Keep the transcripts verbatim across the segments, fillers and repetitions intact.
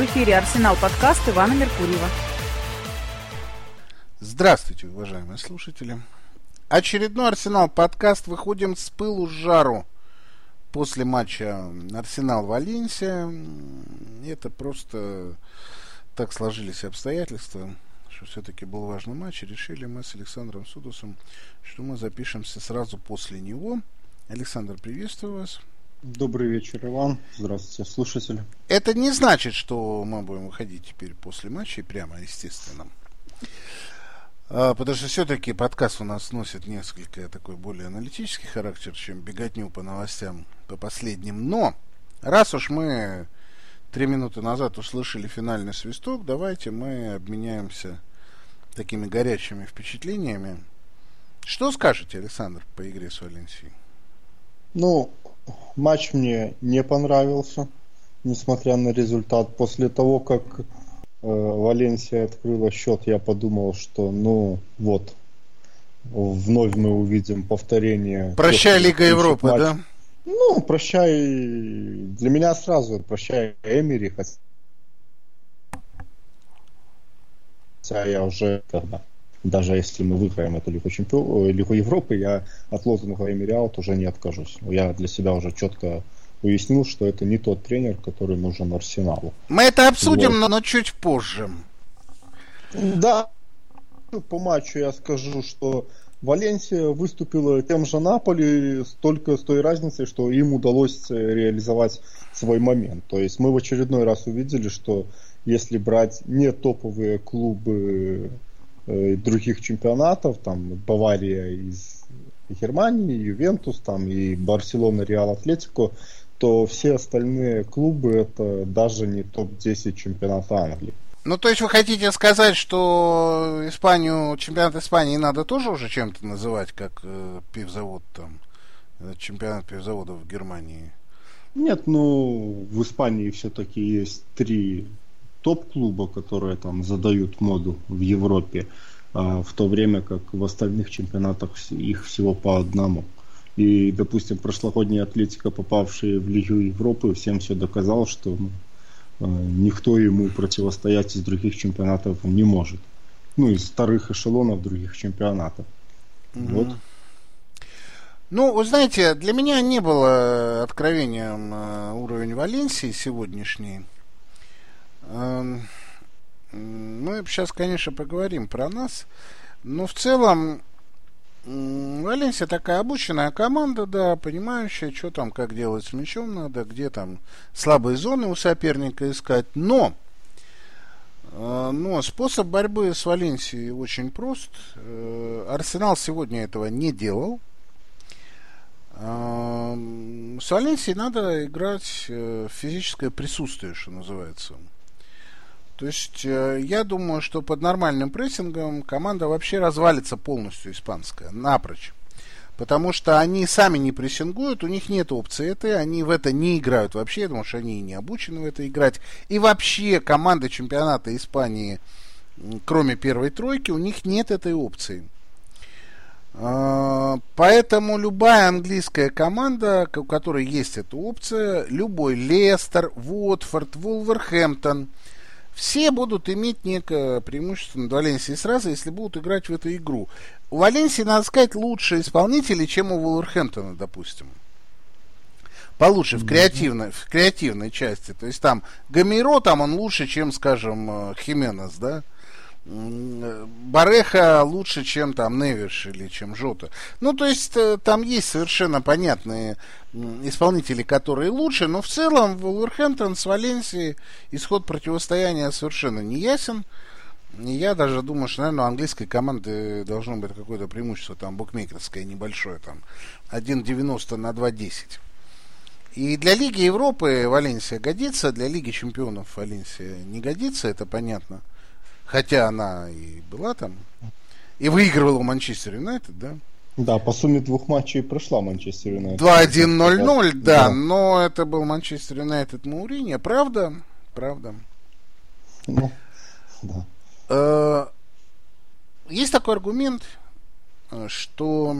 В эфире «Арсенал» подкаст Ивана Меркурьева. Здравствуйте, уважаемые слушатели. Очередной «Арсенал» подкаст. Выходим с пылу с жару после матча Арсенал-Валенсия. Это просто так сложились обстоятельства, что все-таки был важный матч. И решили мы с Александром Судосом, что мы запишемся сразу после него. Александр, приветствую вас. Добрый вечер, Иван. Здравствуйте, слушатели. Это не значит, что мы будем выходить теперь после матча, прямо, естественно. А, потому что все-таки подкаст у нас носит несколько такой более аналитический характер, чем беготню по новостям по последним. Но, раз уж мы три минуты назад услышали финальный свисток, давайте мы обменяемся такими горячими впечатлениями. Что скажете, Александр, по игре с Валенсией? Ну, матч мне не понравился, несмотря на результат. После того, как э, Валенсия открыла счет, я подумал, что ну вот, вновь мы увидим повторение. Прощай, Лига Европы, матч. Да? Ну, прощай, для меня сразу прощай Эмери, хотя я уже тогда. Даже если мы выиграем эту Лигу Чемпионов, Лигу Европы, я от лозунга Эмери аут уже не откажусь. Я для себя уже четко уяснил, что это не тот тренер, который нужен Арсеналу. Мы это обсудим, вот. но чуть позже. Да, по матчу я скажу, что Валенсия выступила тем же Наполи, только с той разницей, что им удалось реализовать свой момент. То есть мы в очередной раз увидели, что если брать не топовые клубы других чемпионатов, там Бавария из Германии, Ювентус, там и Барселона, Реал, Атлетико, то все остальные клубы это даже не топ десять чемпионата Англии. Ну, то есть вы хотите сказать, что Испанию, чемпионат Испании надо тоже уже чем-то называть, как э, пивзавод там, чемпионат пивзаводов в Германии? Нет, ну, в Испании все-таки есть три топ-клуба, которые там задают моду в Европе, а в то время как в остальных чемпионатах их всего по одному. И, допустим, прошлогодняя Атлетико, попавшая в Лигу Европы, всем все доказал, что ну, никто ему противостоять из других чемпионатов не может. Ну, из вторых эшелонов других чемпионатов. Угу. Вот. Ну, вы знаете, для меня не было откровением уровень Валенсии сегодняшний. Мы сейчас, конечно, поговорим про нас, но в целом Валенсия такая обученная команда, да, понимающая, что там, как делать с мячом надо, где там слабые зоны у соперника искать, но, но способ борьбы с Валенсией очень прост. Арсенал сегодня этого не делал. С Валенсией надо играть в физическое присутствие, что называется. То есть, я думаю, что под нормальным прессингом команда вообще развалится полностью, испанская, напрочь. Потому что они сами не прессингуют, у них нет опции этой, они в это не играют вообще, потому что они не обучены в это играть. И вообще команды чемпионата Испании, кроме первой тройки, у них нет этой опции. Поэтому любая английская команда, у которой есть эта опция, любой Лестер, Уотфорд, Вулверхэмптон, все будут иметь некое преимущество над Валенсией сразу, если будут играть в эту игру. У Валенсии, надо сказать, лучше исполнители, чем у Вулверхэмптона, допустим. Получше в креативной, в креативной части. То есть там Гамейро, там он лучше, чем, скажем, Хименес, да? Бареха лучше, чем там Невиш или чем Жота. Ну, то есть там есть совершенно понятные исполнители, которые лучше, но в целом Вулверхэмптон с Валенсией исход противостояния совершенно не ясен. И я даже думаю, что, наверное, у английской команды должно быть какое-то преимущество там букмекерское небольшое, там один девяносто на два десять. И для Лиги Европы Валенсия годится, для Лиги Чемпионов Валенсия не годится, это понятно. Хотя она и была там, и выигрывала у Манчестер Юнайтед, да? Да, по сумме двух матчей прошла Манчестер Юнайтед. два один ноль ноль, да, да, но это был Манчестер Юнайтед Мауриньо, правда? Правда. Ну, да. Есть такой аргумент, что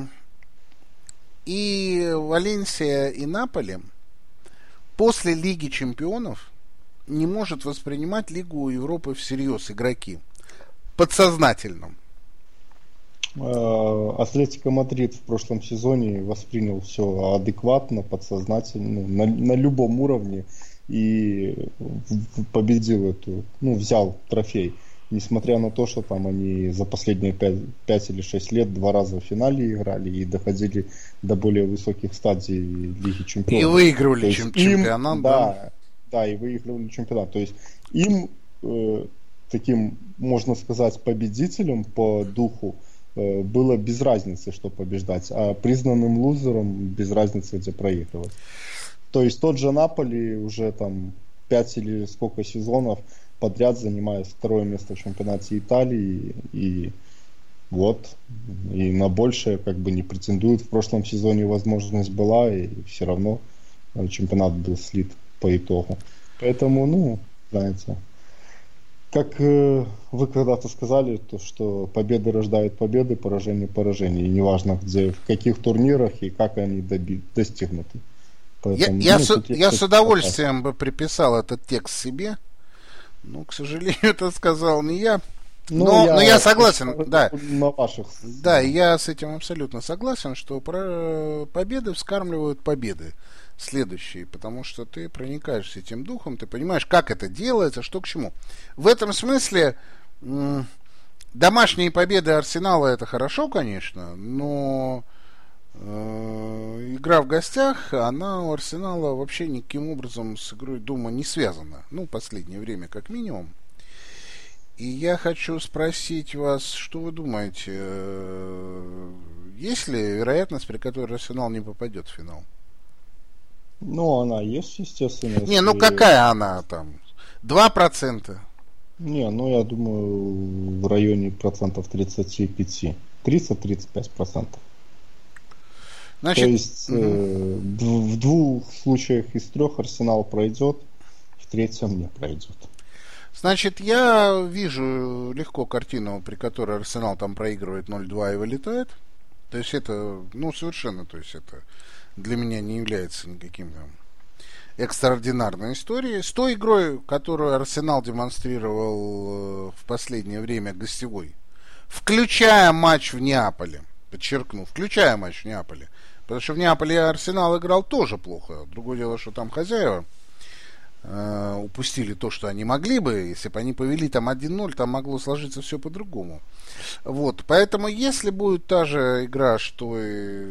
и Валенсия, и Наполи после Лиги Чемпионов не может воспринимать Лигу Европы всерьез игроки? Подсознательно. Атлетико Мадрид в прошлом сезоне воспринял все адекватно, подсознательно, на, на любом уровне и победил эту, ну, взял трофей. Несмотря на то, что там они за последние пять или шесть лет два раза в финале играли и доходили до более высоких стадий Лиги Чемпионов. И выигрывали чем- чемпионат. Им, да, да, и выигрывали чемпионат. То есть им э, таким, можно сказать, победителем по духу было без разницы, что побеждать, а признанным лузером без разницы, где проигрывать. То есть тот же Наполи уже там пять или сколько сезонов подряд занимает второе место в чемпионате Италии, и вот, и на большее как бы не претендует. В прошлом сезоне возможность была, и все равно чемпионат был слит по итогу. Поэтому, ну, знаете, как э, вы когда-то сказали, то, что победы рождают победы, поражения поражения. И неважно, где, в каких турнирах и как они доби- достигнуты. Поэтому, я ну, я, с, я с удовольствием бы приписал этот текст себе. Но, к сожалению, это сказал не я. Но, но, я, но я согласен, да. На ваших... Да, я с этим абсолютно согласен, что про победы вскармливают победы следующие, потому что ты проникаешься этим духом, ты понимаешь, как это делается, что к чему. В этом смысле м- домашние победы Арсенала это хорошо, конечно, но э- игра в гостях, она у Арсенала вообще никаким образом с игрой дома не связана. Ну, последнее время как минимум. И я хочу спросить вас, что вы думаете, есть ли вероятность, при которой Арсенал не попадет в финал? Ну, она есть, естественно. Не, ну какая она там? два процента? Не, ну я думаю, в районе процентов тридцать пять. тридцать-тридцать пять процентов. Значит, то есть угу. э, в двух случаях из трех Арсенал пройдет, в третьем не пройдет. Значит, я вижу легко картину, при которой Арсенал там проигрывает ноль-два и вылетает. То есть это, ну, совершенно, то есть это для меня не является никаким там экстраординарной историей. С той игрой, которую Арсенал демонстрировал в последнее время гостевой, включая матч в Неаполе, подчеркну, включая матч в Неаполе, потому что в Неаполе Арсенал играл тоже плохо. Другое дело, что там хозяева э, упустили то, что они могли бы. Если бы они повели там один-ноль, там могло сложиться все по-другому. Вот, поэтому если будет та же игра, что и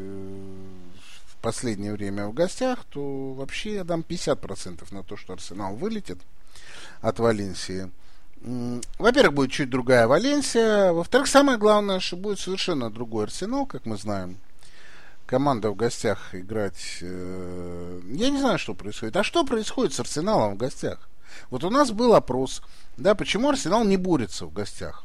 в последнее время в гостях, то вообще я дам пятьдесят процентов на то, что Арсенал вылетит от Валенсии. Во-первых, будет чуть другая Валенсия. Во-вторых, самое главное, что будет совершенно другой Арсенал, как мы знаем. Команда в гостях играть... Э, я не знаю, что происходит. А что происходит с Арсеналом в гостях? Вот у нас был опрос, да, почему Арсенал не борется в гостях.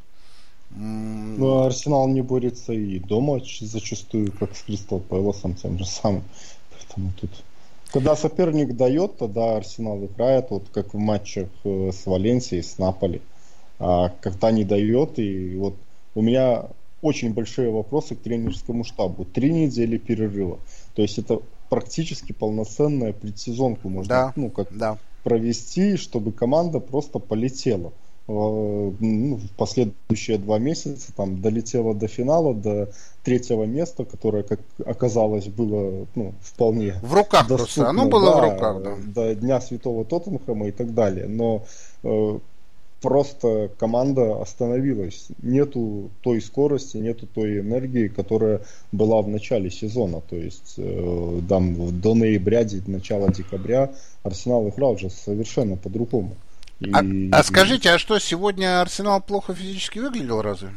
Ну, Арсенал не борется и дома зачастую, как с Кристал Пэласом тем же самым. Поэтому тут... Когда соперник дает, тогда Арсенал играет, вот как в матчах с Валенсией, с Наполи. А когда не дает, и вот у меня очень большие вопросы к тренерскому штабу. Три недели перерыва. То есть это практически полноценная предсезонку можно да, ну, как да. провести, чтобы команда просто полетела. Ну, в последующие два месяца там долетела до финала, до третьего места, которое, как оказалось, было ну, вполне в руках доступно, просто, оно было да, в руках, да. До Дня Святого Тоттенхэма и так далее. Но э, просто команда остановилась. Нету той скорости, нету той энергии, которая была в начале сезона. То есть э, там, до ноября, начала декабря Арсенал играл уже совершенно по-другому. И, а, и... а скажите, а что, сегодня Арсенал плохо физически выглядел разве?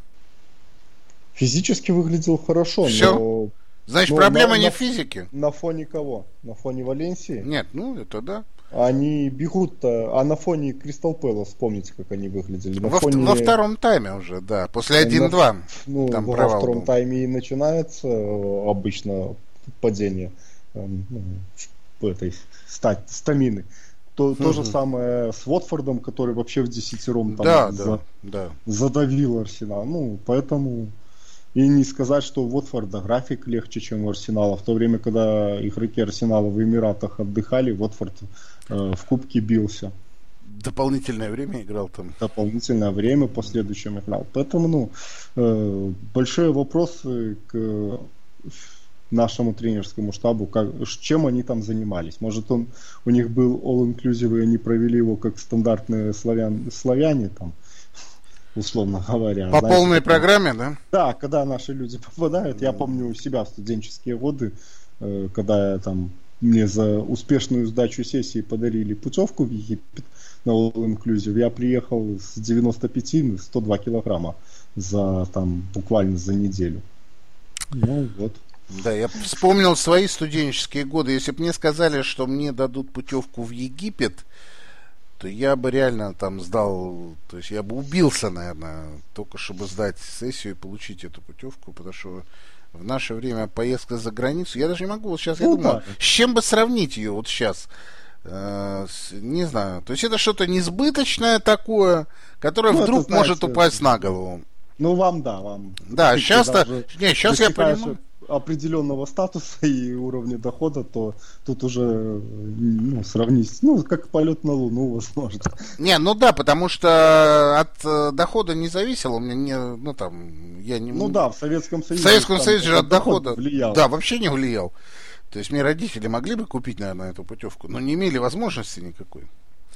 Физически выглядел хорошо, Все? но... Значит, но проблема на, не на, в физике? На фоне кого? На фоне Валенсии? Нет, ну это да. Они бегут-то, а на фоне Кристал Пэлас, помните, как они выглядели? На во, фоне... во втором тайме уже, да, после один-два. На... Ну, там во втором был. Тайме и начинается обычно падение ну, этой стамины. То, mm-hmm. то же самое с Уотфордом, который вообще в десятером там да, за, да, да. задавил Арсенал. Ну, поэтому и не сказать, что у Уотфорда график легче, чем у Арсенала. В то время, когда игроки Арсенала в Эмиратах отдыхали, Уотфорд э, в кубке бился. дополнительное время играл там. Дополнительное время последующим играл. Поэтому, ну, э, большие вопросы к нашему тренерскому штабу, как, чем они там занимались. Может, он, у них был all-inclusive, и они провели его как стандартные славян, славяне, там, условно говоря. По знаете, полной как, программе, да? Да, когда наши люди попадают. Я помню у себя в студенческие годы, э, когда я там мне за успешную сдачу сессии подарили путевку в Египет на all-inclusive. Я приехал с девяноста пяти на сто два килограмма за там буквально за неделю. Ну вот. Да, я вспомнил свои студенческие годы. Если бы мне сказали, что мне дадут путевку в Египет, то я бы реально там сдал, то есть я бы убился, наверное, только чтобы сдать сессию и получить эту путевку, потому что в наше время поездка за границу, я даже не могу, вот сейчас я ну, думаю, да. С чем бы сравнить ее вот сейчас, э, с, не знаю, то есть это что-то несбыточное такое, которое ну, вдруг это, может знаете, упасть на голову. Ну вам да, вам. Да, сейчас-то, не, сейчас я понимаю. Определенного статуса и уровня дохода, то тут уже ну, сравнить, ну, как полет на Луну, возможно. Не, ну да, потому что от дохода не зависело, у меня не, ну там, я не... Ну да, в Советском Союзе. В Советском Союзе же от дохода влиял. Да, вообще не влиял. То есть мне родители могли бы купить, наверное, эту путевку, но не имели возможности никакой.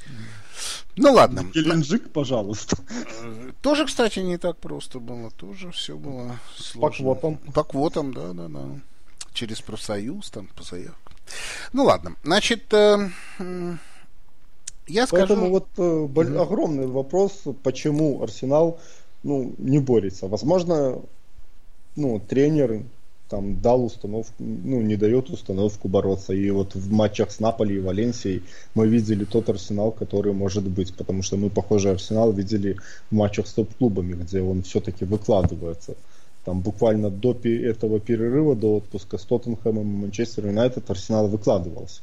Ну ладно. Геленджик, пожалуйста. Тоже, кстати, не так просто было. Тоже все было сложно. По квотам. По квотам, да, да, да. Через профсоюз, там, по заявкам. Ну ладно. Значит, э, э, я скажу... Поэтому вот э, mm-hmm. огромный вопрос, почему Арсенал ну, не борется. Возможно, ну, тренер там дал установку, ну, не дает установку бороться. И вот в матчах с Наполи и Валенсией мы видели тот Арсенал, который может быть. Потому что мы похожий Арсенал видели в матчах с топ-клубами, где он все-таки выкладывается. Там буквально до этого перерыва, до отпуска с Тоттенхэмом и Манчестер Юнайтед Арсенал выкладывался.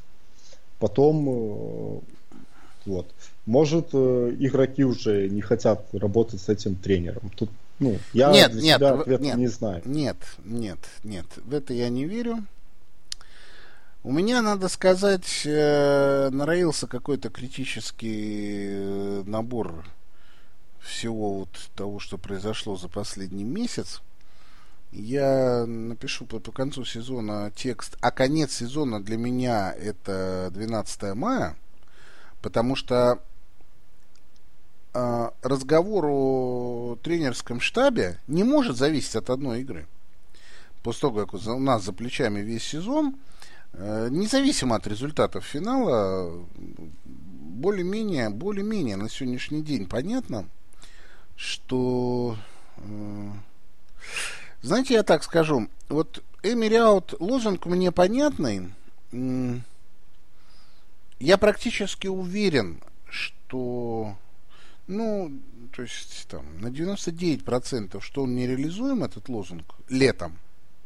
Потом вот. Может, игроки уже не хотят работать с этим тренером. Тут Ну, я нет, для нет, себя ответа нет, не знаю. Нет, нет, нет, в это я не верю. У меня, надо сказать, нароился какой-то критический набор всего вот того, что произошло за последний месяц. Я напишу по, по концу сезона текст, а конец сезона для меня это двенадцатое мая, потому что разговор о тренерском штабе не может зависеть от одной игры. После того, как у нас за плечами весь сезон, независимо от результатов финала, более-менее, более-менее на сегодняшний день понятно, что, знаете, я так скажу, вот Эмери аут лозунг мне понятный. Я практически уверен, что Ну, то есть там на девяносто девять процентов, что он нереализуем, этот лозунг, летом.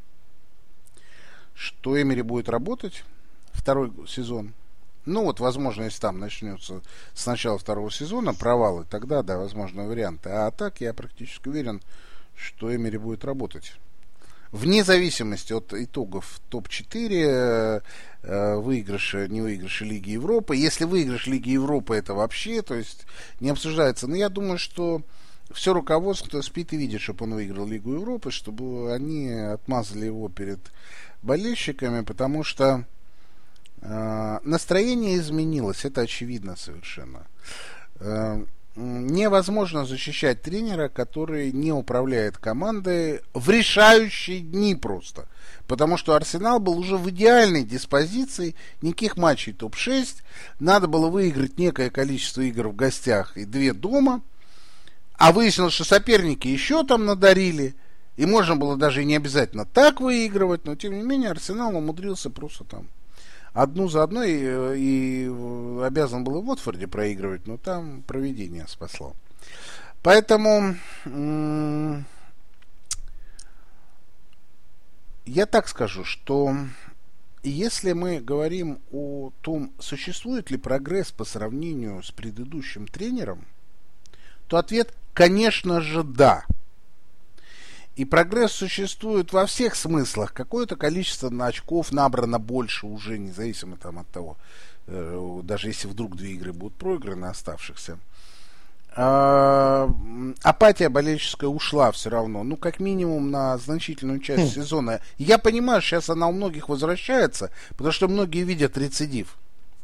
Что Эмери будет работать второй сезон. Ну вот, возможно, если там начнется с начала второго сезона провалы, тогда, да, возможно, варианты. А так я практически уверен, что Эмери будет работать. Вне зависимости от итогов топ четыре, э, выигрыша, не выигрыша Лиги Европы. Если выигрыш Лиги Европы, это вообще, то есть не обсуждается. Но я думаю, что все руководство спит и видит, чтобы он выиграл Лигу Европы, чтобы они отмазали его перед болельщиками, потому что э, настроение изменилось, это очевидно совершенно. Э, Невозможно защищать тренера, который не управляет командой в решающие дни просто. Потому что Арсенал был уже в идеальной диспозиции, никаких матчей топ шесть. Надо было выиграть некое количество игр в гостях и две дома. А выяснилось, что соперники еще там надарили. И можно было даже и не обязательно так выигрывать. Но тем не менее Арсенал умудрился просто там одну за одной, и, и обязан был и в Уотфорде проигрывать, но там провидение спасло. Поэтому м- я так скажу, что если мы говорим о том, существует ли прогресс по сравнению с предыдущим тренером, то ответ, конечно же, да. И прогресс существует во всех смыслах. Какое-то количество очков набрано больше уже, независимо там от того, даже если вдруг две игры будут проиграны оставшихся. А, апатия болельческая ушла все равно, ну, как минимум на значительную часть хм. сезона. Я понимаю, сейчас она у многих возвращается, потому что многие видят рецидив.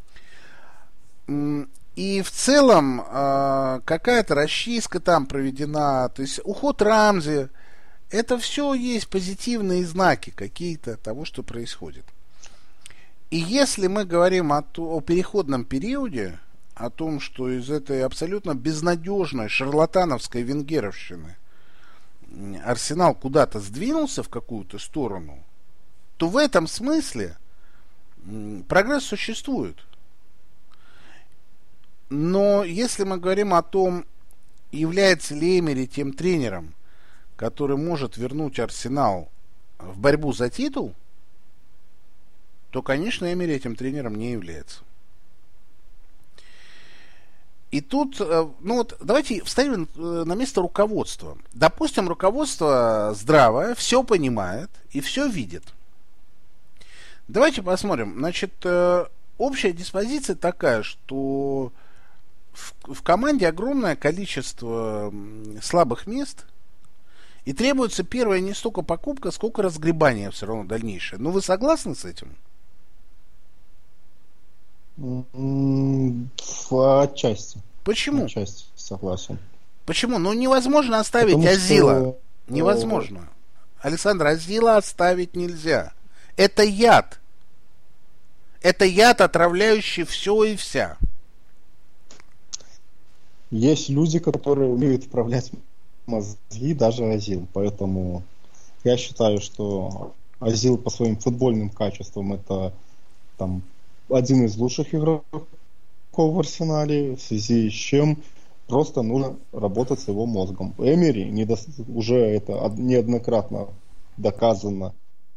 И в целом а, какая-то расчистка там проведена, то есть уход Рамзи, это все есть позитивные знаки какие-то того, что происходит. И если мы говорим о, о переходном периоде, о том, что из этой абсолютно безнадежной шарлатановской венгеровщины Арсенал куда-то сдвинулся в какую-то сторону, то в этом смысле прогресс существует. Но если мы говорим о том, является ли Эмери тем тренером, который может вернуть Арсенал в борьбу за титул, то, конечно, Эмери этим тренером не является. И тут, ну вот, давайте вставим на место руководства. Допустим, руководство здравое, все понимает и все видит. Давайте посмотрим. Значит, общая диспозиция такая, что в, в команде огромное количество слабых мест, и требуется первое не столько покупка, сколько разгребание все равно дальнейшее. Ну, вы согласны с этим? Отчасти. Почему? Отчасти согласен. Почему? Ну, невозможно оставить Потому Азила. Что... Невозможно. Александр, Азила оставить нельзя. Это яд. Это яд, отравляющий все и вся. Есть люди, которые умеют вправлять мозги, даже Азил. Поэтому я считаю, что Азил по своим футбольным качествам это там один из лучших игроков в Арсенале, в связи с чем просто нужно работать с его мозгом. Эмери недо... уже это неоднократно доказано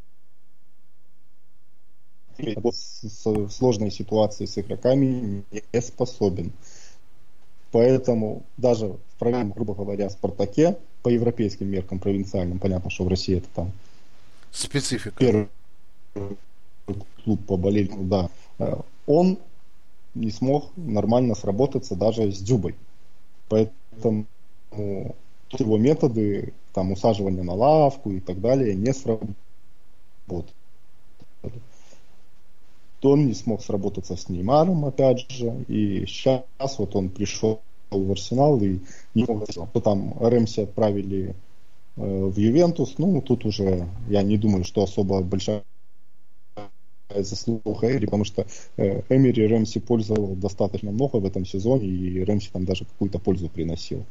в сложной ситуации с игроками не способен. Поэтому даже в программе, грубо говоря, «Спартаке», по европейским меркам провинциальным, понятно, что в России это там специфика. Первый клуб по болельщикам, да. Он не смог нормально сработаться даже с Дзюбой. Поэтому его методы, там, усаживания на лавку и так далее, не сработали. Он не смог сработаться с Неймаром, опять же, и сейчас вот он пришел в Арсенал и не мог. То там Рэмси отправили э, в Ювентус, ну, тут уже я не думаю, что особо большая заслуга Эмери, потому что э, Эмери Рэмси пользовал достаточно много в этом сезоне, и Рэмси там даже какую-то пользу приносил.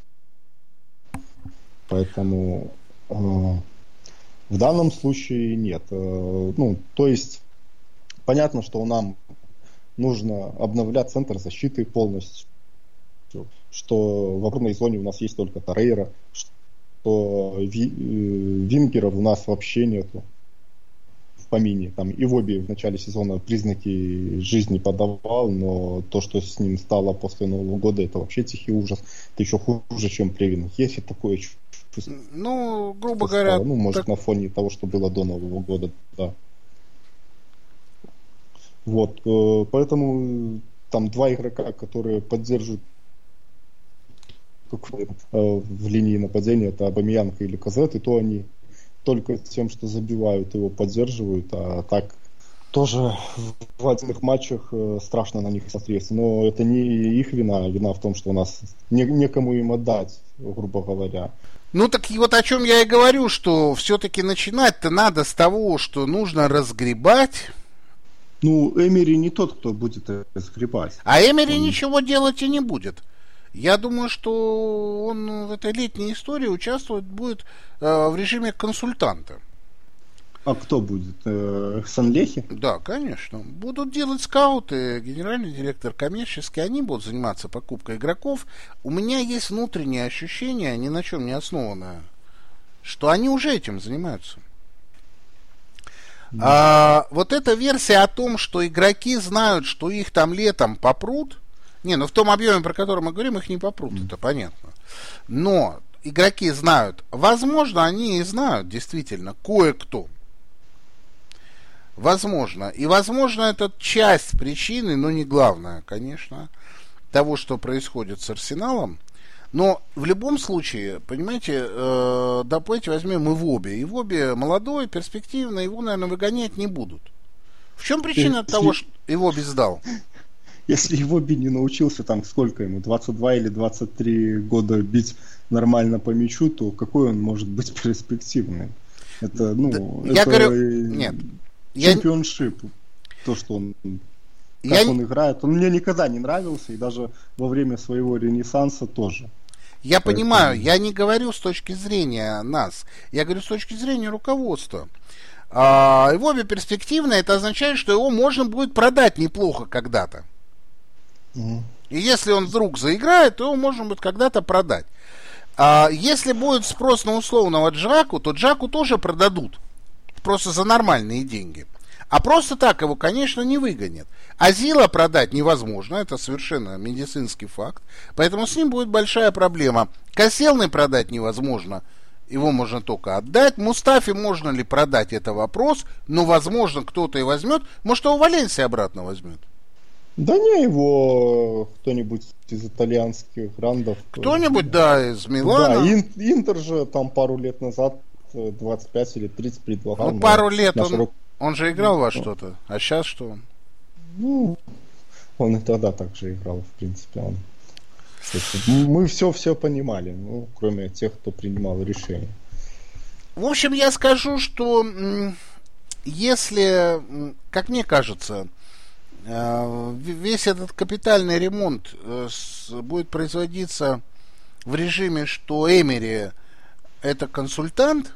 Поэтому э, в данном случае нет. Э, ну, то есть понятно, что нам нужно обновлять центр защиты полностью, что в опорной зоне у нас есть только Торрейра, что ви, э, вингеров у нас вообще нету. Помине. Там Ивоби в начале сезона признаки жизни подавал, но то, что с ним стало после Нового года, это вообще тихий ужас. Это еще хуже, чем Плевин. Есть такое чувство. Ну, грубо говоря... Ну, может, так... на фоне того, что было до Нового года, да. Вот. Поэтому там два игрока, которые поддерживают в линии нападения, это Абамеянг или Казет, и то они только тем, что забивают, его поддерживают, а так тоже в отдельных матчах страшно на них смотреть. Но это не их вина, а вина в том, что у нас не, некому им отдать, грубо говоря. Ну так и вот о чем я и говорю, что все-таки начинать-то надо с того, что нужно разгребать. Ну, Эмери не тот, кто будет разгребать. А Эмери он... ничего делать и не будет. Я думаю, что он в этой летней истории участвовать будет э, в режиме консультанта. А кто будет? Э, Санлехи? Да, конечно. Будут делать скауты, генеральный директор коммерческий, они будут заниматься покупкой игроков. У меня есть внутреннее ощущение, ни на чем не основанное, что они уже этим занимаются. Mm. А, вот эта версия о том, что игроки знают, что их там летом попрут. Не, ну в том объеме, про который мы говорим, их не попрут, mm. это понятно. Но игроки знают, возможно, они и знают, действительно, кое-кто. Возможно. И, возможно, это часть причины, но не главная, конечно, того, что происходит с Арсеналом. Но в любом случае, понимаете, э, давайте возьмем Ивоби. Ивоби молодой, перспективный, его, наверное, выгонять не будут. В чем причина Если... того, что Ивоби сдал? Если Ивоби не научился, там, сколько ему, двадцать два или двадцать три года бить нормально по мячу, то какой он может быть перспективным? Это, ну, да, это я говорю, нет. Чемпионшип. Я... То, что он... Как я... он играет. Он мне никогда не нравился, и даже во время своего ренессанса тоже. Я Поэтому... понимаю, я не говорю с точки зрения нас, я говорю с точки зрения руководства. А, Ивоби перспективно, это означает, что его можно будет продать неплохо когда-то. Mm. И если он вдруг заиграет, то его можно будет когда-то продать. А, если будет спрос на условного Джаку, то Джаку тоже продадут. Просто за нормальные деньги. А просто так его, конечно, не выгонят. Азила продать невозможно, это совершенно медицинский факт. Поэтому с ним будет большая проблема. Косельный продать невозможно, его можно только отдать. Мустафи можно ли продать, это вопрос. Но, возможно, кто-то и возьмет. Может, его Валенсия обратно возьмет? Да не, его кто-нибудь из итальянских грандов. Кто-нибудь, да, из Милана. Да, Интер же там пару лет назад двадцать пять или тридцать предлагал. Ну, пару лет он... Рук... Он же играл во что-то, а сейчас что он? Ну, он и тогда так же играл, в принципе. Он... Мы все-все понимали, ну, кроме тех, кто принимал решения. В общем, я скажу, что если, как мне кажется, весь этот капитальный ремонт будет производиться в режиме, что Эмери это консультант,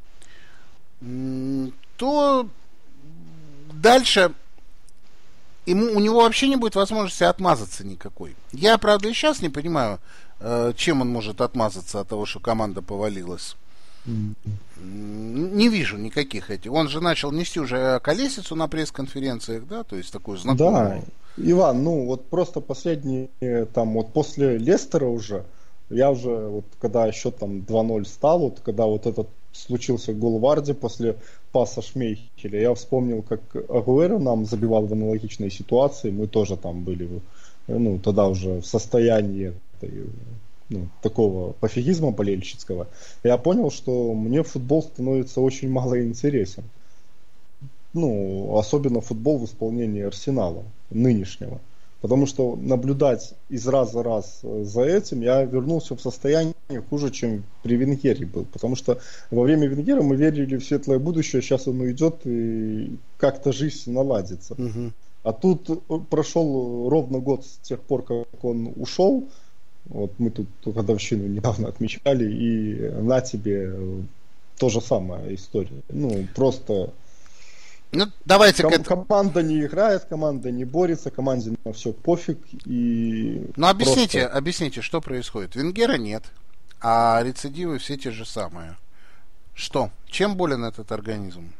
то дальше ему, у него вообще не будет возможности отмазаться никакой. Я, правда, и сейчас не понимаю, чем он может отмазаться от того, что команда повалилась. Mm-hmm. Не вижу никаких этих. Он же начал нести уже колесицу на пресс-конференциях, да, то есть такую знакомую. Да, Иван, ну вот просто последние, там, вот после Лестера уже, я уже, вот когда счет там два ноль стал, вот когда вот этот случился гол Варди после паса Шмейхеля, я вспомнил, как Агуэро нам забивал в аналогичной ситуации, мы тоже там были, ну, тогда уже в состоянии ну, такого пофигизма болельщицкого. Я понял, что мне футбол становится очень мало интересен. Ну, особенно футбол в исполнении Арсенала нынешнего. Потому что наблюдать из раза в раз за этим я вернулся в состояние хуже, чем при Венгере был. Потому что во время Венгера мы верили в светлое будущее, сейчас оно идет и как-то жизнь наладится. Угу. А тут прошел ровно год с тех пор, как он ушел. Вот мы тут годовщину недавно отмечали, и на тебе то же самая история. Ну, просто... Ну, давайте Ком- к этому. Команда не играет, команда не борется, команде на все пофиг. И ну, объясните, просто... объясните, что происходит. Венгера нет, а рецидивы все те же самые. Что? Чем болен этот организм?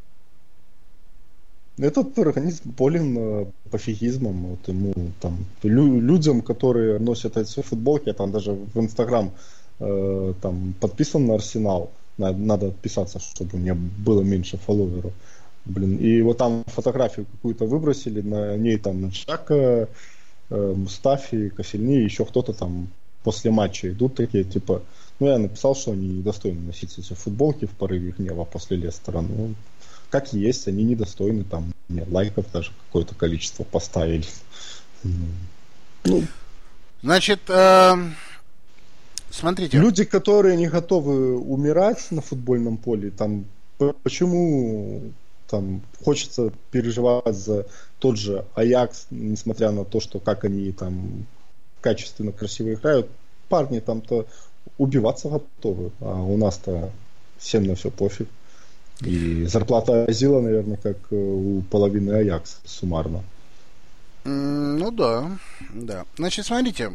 Этот организм болен пофигизмом. Вот ему, там, лю- людям, которые носят эти футболки, я там даже в Инстаграм э, там, подписан на Арсенал. Надо, надо отписаться, чтобы у меня было меньше фолловеров. Блин, и вот там фотографию какую-то выбросили, на ней там Джака, э, Мустафи, Косельни, еще кто-то там после матча идут такие, типа, ну я написал, что они недостойны носить эти футболки в порыве гнева после Лестера, ну, как есть, они недостойны, там, нет, лайков даже какое-то количество поставили. Ну, Значит, э, смотрите. Люди, которые не готовы умирать на футбольном поле, там, почему... Там хочется переживать за тот же Аякс, несмотря на то, что как они там качественно, красиво играют. Парни там-то убиваться готовы, а у нас-то всем на все пофиг. И зарплата Азила, наверное, как у половины Аякса суммарно. Ну да, да. Значит, смотрите.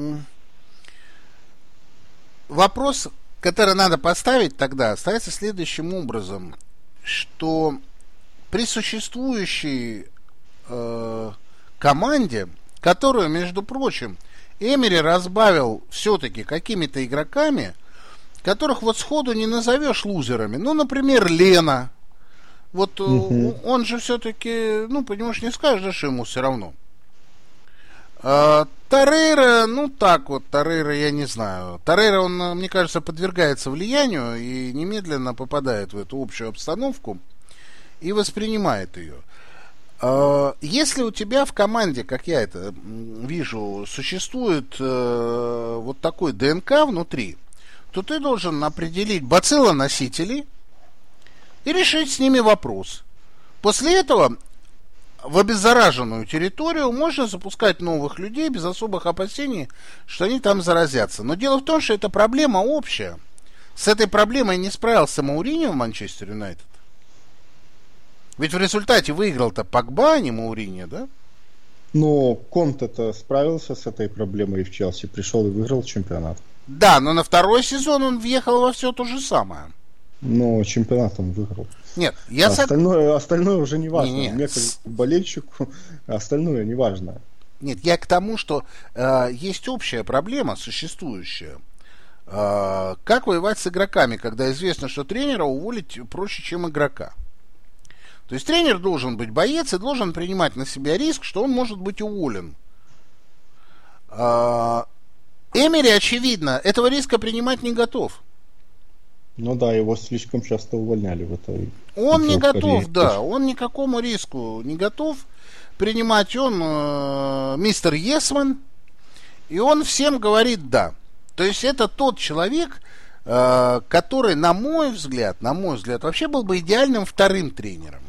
Вопрос, который надо поставить тогда, ставится следующим образом, что при существующей э, команде, которую, между прочим, Эмери разбавил все-таки какими-то игроками, которых вот сходу не назовешь лузерами. Ну, например, Лена, Вот угу. он же все-таки, ну, понимаешь, не скажешь, что ему все равно. А, Торрейра, ну так вот, Торрейра я не знаю. Торрейра, он, мне кажется, подвергается влиянию и немедленно попадает в эту общую обстановку и воспринимает ее. А, если у тебя в команде, как я это вижу, существует а, вот такой ДНК внутри, то ты должен определить бациллоносителей и решить с ними вопрос. После этого в обеззараженную территорию можно запускать новых людей без особых опасений, что они там заразятся. Но дело в том, что эта проблема общая. С этой проблемой не справился Мауриньо в Манчестер Юнайтед. Ведь в результате выиграл-то Погба, а не Мауриньо, да? Но Конте-то справился с этой проблемой и в Челси пришел и выиграл чемпионат. Да, но на второй сезон он въехал во все то же самое. Но чемпионат он выиграл. Нет, я остальное, сог... остальное уже не важно. Не, не. Мне как болельщику остальное не важно. Нет, я к тому, что э, есть общая проблема, существующая. Э, как воевать с игроками, когда известно, что тренера уволить проще, чем игрока? То есть тренер должен быть боец и должен принимать на себя риск, что он может быть уволен. Э, Эмери, очевидно, этого риска принимать не готов. Ну да, его слишком часто увольняли в этой... Он не готов, да, он никакому риску не готов принимать. Он э, мистер Есман, и он всем говорит «да». То есть это тот человек, э, который, на мой взгляд, на мой взгляд, вообще был бы идеальным вторым тренером.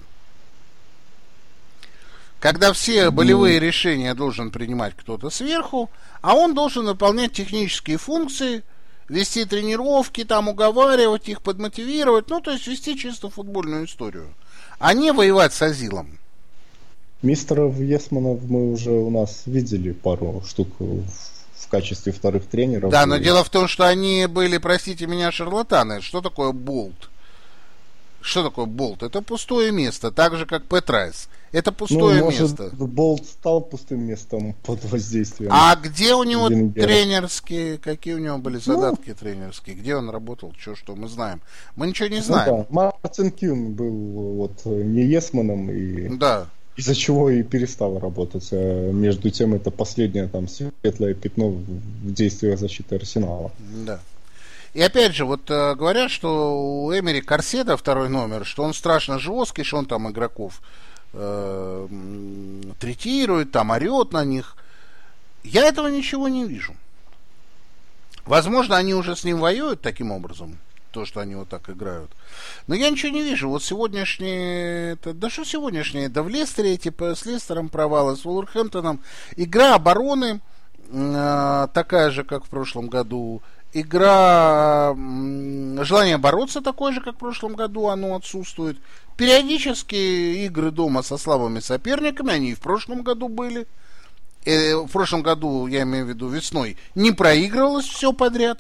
Когда все болевые mm. решения должен принимать кто-то сверху, а он должен выполнять технические функции, вести тренировки, там уговаривать их, подмотивировать, ну, то есть вести чисто футбольную историю, а не воевать с Азилом. Мистеров Есманов мы уже у нас видели пару штук в, в качестве вторых тренеров. Да, но и... дело в том, что они были, простите меня, шарлатаны. Что такое болт? Что такое болт? Это пустое место, так же, как Пэт Райс. Это пустое ну, может, место. Болт стал пустым местом под воздействием. А где у него Венгера. тренерские, какие у него были задатки ну, тренерские? Где он работал? Что, что мы знаем? Мы ничего не знаем. Ну, да. Мартин Кюн был вот не Есманом, и да. из-за чего и перестал работать. А между тем, это последнее там светлое пятно в действиях защиты Арсенала. Да. И опять же, вот э, говорят, что у Эмери Корседа второй номер, что он страшно жесткий, что он там игроков э, третирует, там орет на них. Я этого ничего не вижу. Возможно, они уже с ним воюют таким образом, то, что они вот так играют. Но я ничего не вижу. Вот сегодняшние... Это, да что сегодняшние? Да в Лестере эти с Лестером провалы, с Вулверхэмптоном. Игра обороны э, такая же, как в прошлом году. Игра, желание бороться такое же, как в прошлом году, оно отсутствует. Периодически игры дома со слабыми соперниками, они и в прошлом году были. И в прошлом году, я имею в виду весной, не проигрывалось все подряд.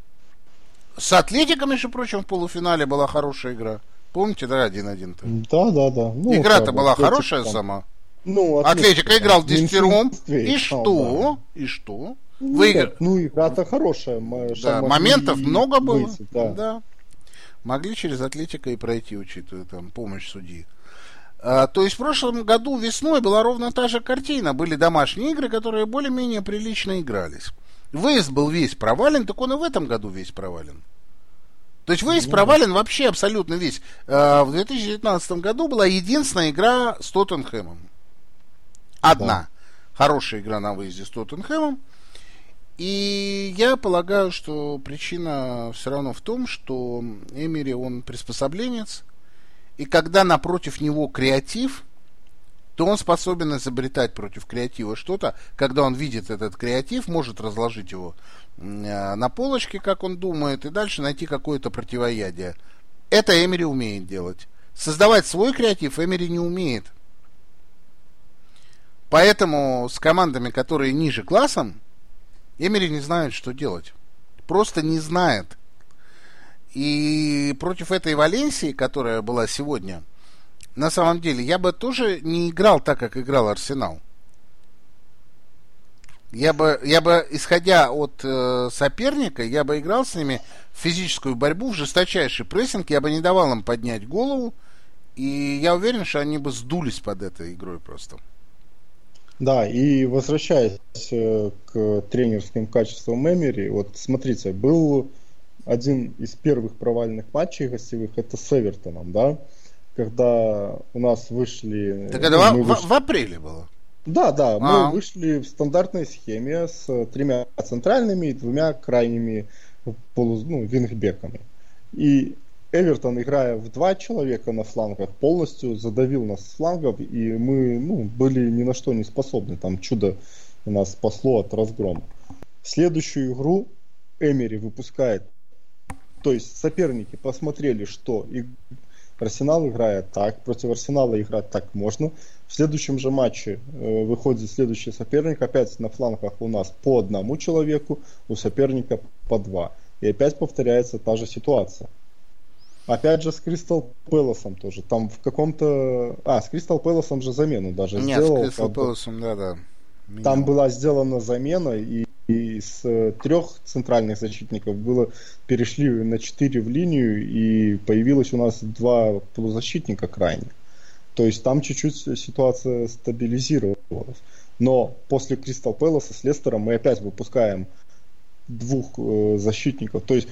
С Атлетиком, между прочим, в полуфинале была хорошая игра. Помните, да, один-один? Да, да, да. Ну, игра-то была Атлетик, хорошая там. Сама. Ну, Атлетика играл десятером. И что? Да. И что? Выигр... Нет, ну, игра-то хорошая. Да, моментов много было. Выйти, да. Да. Могли через Атлетико и пройти, учитывая там помощь судьи. А, то есть в прошлом году весной была ровно та же картина. Были домашние игры, которые более-менее прилично игрались. Выезд был весь провален, так он и в этом году весь провален. То есть выезд mm-hmm. провален вообще абсолютно весь. А, в две тысячи девятнадцатом году была единственная игра с Тоттенхэмом. Одна. Да. Хорошая игра на выезде с Тоттенхэмом. И я полагаю, что причина все равно в том, что Эмери, он приспособленец, и когда напротив него креатив, то он способен изобретать против креатива что-то, когда он видит этот креатив, может разложить его на полочке, как он думает, и дальше найти какое-то противоядие. Это Эмери умеет делать. Создавать свой креатив Эмери не умеет. Поэтому с командами, которые ниже классом, Эмери не знает, что делать. Просто не знает. И против этой Валенсии, которая была сегодня, на самом деле, я бы тоже не играл так, как играл Арсенал. Я бы, я бы исходя от э, соперника, я бы играл с ними в физическую борьбу, в жесточайший прессинг, я бы не давал им поднять голову И я уверен, что они бы сдулись под этой игрой просто. Да, и возвращаясь к тренерским качествам Эмери, вот смотрите, был один из первых провальных матчей гостевых, это с Эвертоном, да, когда у нас вышли... Так это ну, в, вышли... в апреле было? Да, да, мы А-а. вышли в стандартной схеме с тремя центральными и двумя крайними полу... ну, вингбеками. И Эвертон, играя в два человека на флангах, полностью задавил нас с флангов, и мы ну, были ни на что не способны. Там чудо нас спасло от разгрома. Следующую игру Эмери выпускает. То есть соперники посмотрели, что и Арсенал играет так, против Арсенала играть так можно. В следующем же матче э, выходит следующий соперник. Опять на флангах у нас по одному человеку, у соперника по два. И опять повторяется та же ситуация. Опять же с Кристал Пэласом тоже. Там в каком-то... А, с Кристал Пэласом же замену даже Нет, сделал. с Кристал Пэласом, да-да. Меня. Там была сделана замена, и, и с трех центральных защитников было перешли на четыре в линию, и появилось у нас два полузащитника крайних. То есть там чуть-чуть ситуация стабилизировалась. Но после Кристал Пэласа с Лестером мы опять выпускаем двух э, защитников. То есть,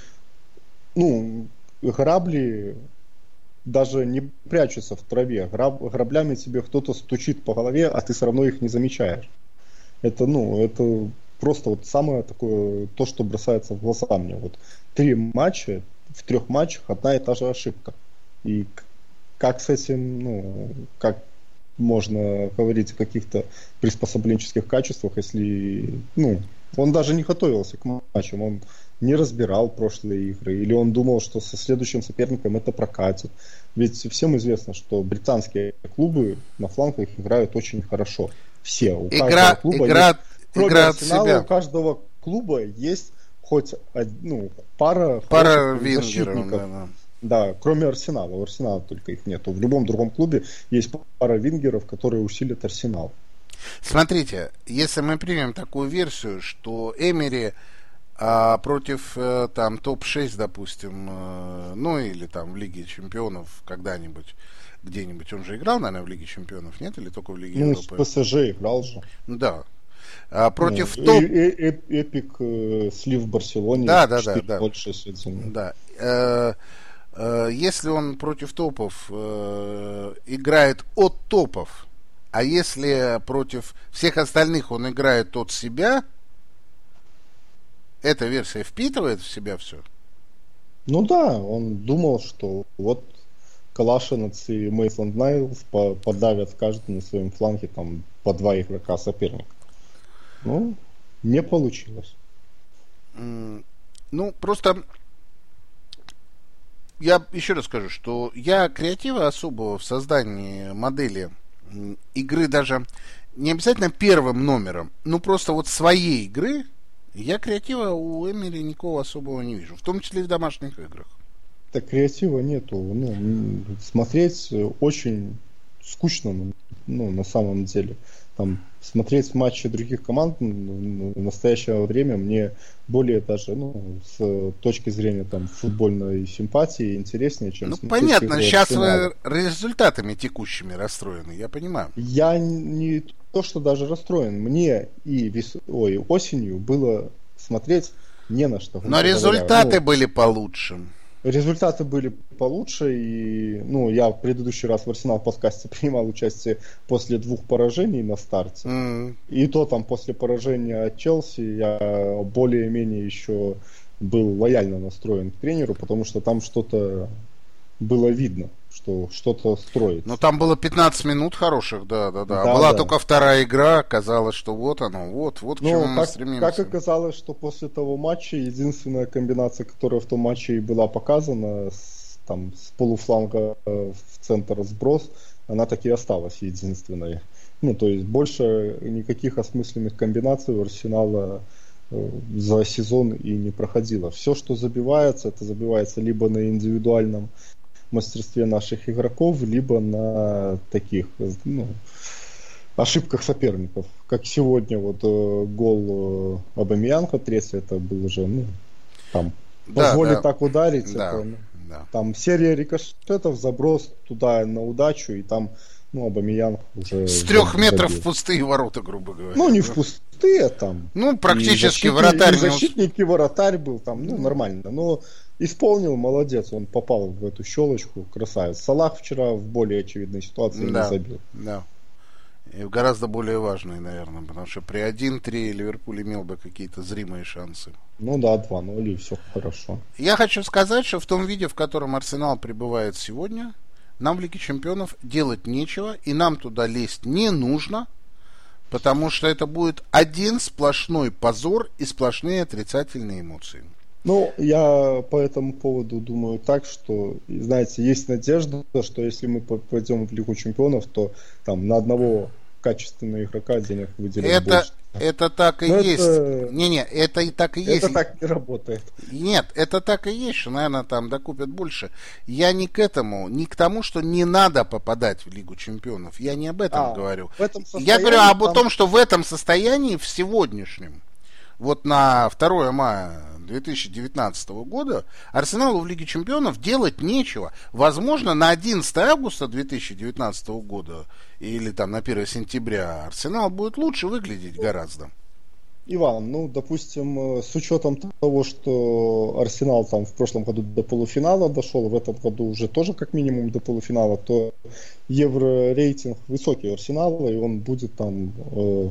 ну... грабли даже не прячутся в траве. Граб, граблями тебе кто-то стучит по голове, а ты все равно их не замечаешь. Это, ну, это просто вот самое такое, то, что бросается в глаза мне. Вот три матча, в трех матчах одна и та же ошибка. И как с этим, ну, как можно говорить о каких-то приспособленческих качествах, если, ну, он даже не готовился к матчам, он не разбирал прошлые игры, или он думал, что со следующим соперником это прокатит. Ведь всем известно, что британские клубы на флангах играют очень хорошо. Все. У игра, каждого клуба игра, есть, кроме игра Арсенала, себя. У каждого клуба есть хоть ну, пара, пара вингеров. Да, да. Да, кроме Арсенала. У Арсенала только их нету. В любом другом клубе есть пара вингеров, которые усилят Арсенал. Смотрите, если мы примем такую версию, что Эмери а против там топ шесть, допустим, ну или там в Лиге Чемпионов когда-нибудь, где-нибудь, он же играл, наверное, в Лиге Чемпионов, нет? Или только в Лиге ну, Европы? Ну, с ПСЖ играл же. Да. А против ну, топ... Э- э- э- Эпик э, слив в Барселоне. Да, да, да. Да. да. Э- э- если он против топов э- играет от топов, а если против всех остальных он играет от себя, эта версия впитывает в себя все? Ну да, он думал, что вот Калашинец и Мейсон Найлс подавят каждый на своем фланге там по два игрока соперника. Ну, не получилось. Mm, ну, просто я еще раз скажу, что я креатива особого в создании модели игры даже не обязательно первым номером, ну просто вот своей игры. Я креатива у Эмери никакого особого не вижу, в том числе и в домашних играх. Так креатива нету. Ну, смотреть очень скучно, ну, на самом деле. Там, смотреть матчи других команд в настоящее время мне более даже, ну, с точки зрения там футбольной симпатии интереснее, чем ну, смотреть. Понятно, сейчас вы результатами текущими расстроены, я понимаю. Я не то, что даже расстроен. Мне и вес... Ой, осенью было смотреть не на что. Но результаты ну, были получше. Результаты были получше, и ну, я в предыдущий раз в Арсенал подкасте принимал участие после двух поражений на старте. Mm. И то там после поражения от Челси я более-менее еще был лояльно настроен к тренеру, потому что там что-то было видно, что что-то строится. Ну там было пятнадцать минут хороших, да, да, да. да Была да. только вторая игра, казалось, что вот оно, вот, вот к ну, чему как, мы стремимся. Как оказалось, что после того матча единственная комбинация, которая в том матче и была показана, с, там, с полуфланга в центр сброс, она таки осталась единственной. Ну, то есть больше никаких осмысленных комбинаций у Арсенала э, за сезон и не проходило. Все, что забивается, это забивается либо на индивидуальном мастерстве наших игроков, либо на таких, ну, ошибках соперников. Как сегодня вот э, гол э, Обамеянга третий, это был уже, ну, там, да, позволить да. так ударить. Да, это, да. Там серия рикошетов, заброс туда на удачу, и там, ну, Абамиян уже... С трех метров в пустые ворота, грубо говоря. Ну, не в пустые, там. Ну, практически и вратарь. И защитник, и вратарь был там, ну, нормально. Но исполнил, молодец, он попал в эту щелочку, красавец. Салах вчера в более очевидной ситуации да, не забил. Да. И гораздо более важный, наверное, потому что при один-три Ливерпуль имел бы какие-то зримые шансы. Ну да, два ноль, и все хорошо. Я хочу сказать, что в том виде, в котором Арсенал пребывает сегодня, нам в Лиге Чемпионов делать нечего, и нам туда лезть не нужно, потому что это будет один сплошной позор и сплошные отрицательные эмоции. Ну, я по этому поводу думаю так, что, знаете, есть надежда, что если мы пойдем в Лигу Чемпионов, то там на одного качественного игрока денег выделят это, больше. Это так и Но есть. это... Не-не, это и так и есть. Это так не работает. Нет, это так и есть, что, наверное, там докупят больше. Я не к этому, не к тому, что не надо попадать в Лигу Чемпионов. Я не об этом а, говорю. В этом Я говорю об там... том, что в этом состоянии, в сегодняшнем, вот на второе мая две тысячи девятнадцатого года, Арсеналу в Лиге Чемпионов делать нечего. Возможно, на одиннадцатое августа две тысячи девятнадцатого года или там на первое сентября Арсенал будет лучше выглядеть гораздо. Иван, ну, допустим, с учетом того, что Арсенал там в прошлом году до полуфинала дошел, в этом году уже тоже как минимум до полуфинала, то евро-рейтинг высокий у Арсенала, и он будет там... Э-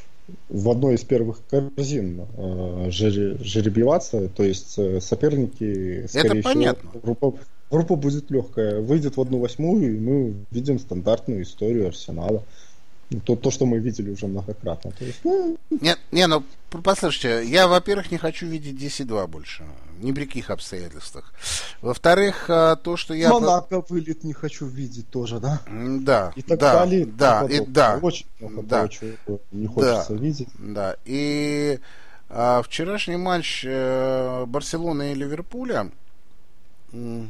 в одной из первых корзин э, жеребьеваться, то есть э, соперники, скорее это понятно. всего, группа, группа будет легкая. Выйдет в одну восьмую, и мы видим стандартную историю Арсенала. То, то, что мы видели уже многократно. То есть, ну... Нет, не, ну, послушайте, я, во-первых, не хочу видеть десять два больше. Ни при каких обстоятельствах. Во-вторых, то, что я... Монако вылет не хочу видеть тоже, да? Да, и так да, далее, да, и да. Очень много да, того, чего не хочется да, видеть. Да, и а, вчерашний матч э, Барселоны и Ливерпуля м-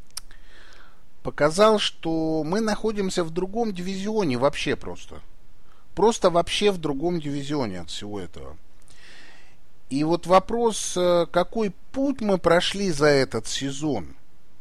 показал, что мы находимся в другом дивизионе вообще просто. Просто вообще в другом дивизионе от всего этого. И вот вопрос, какой путь мы прошли за этот сезон.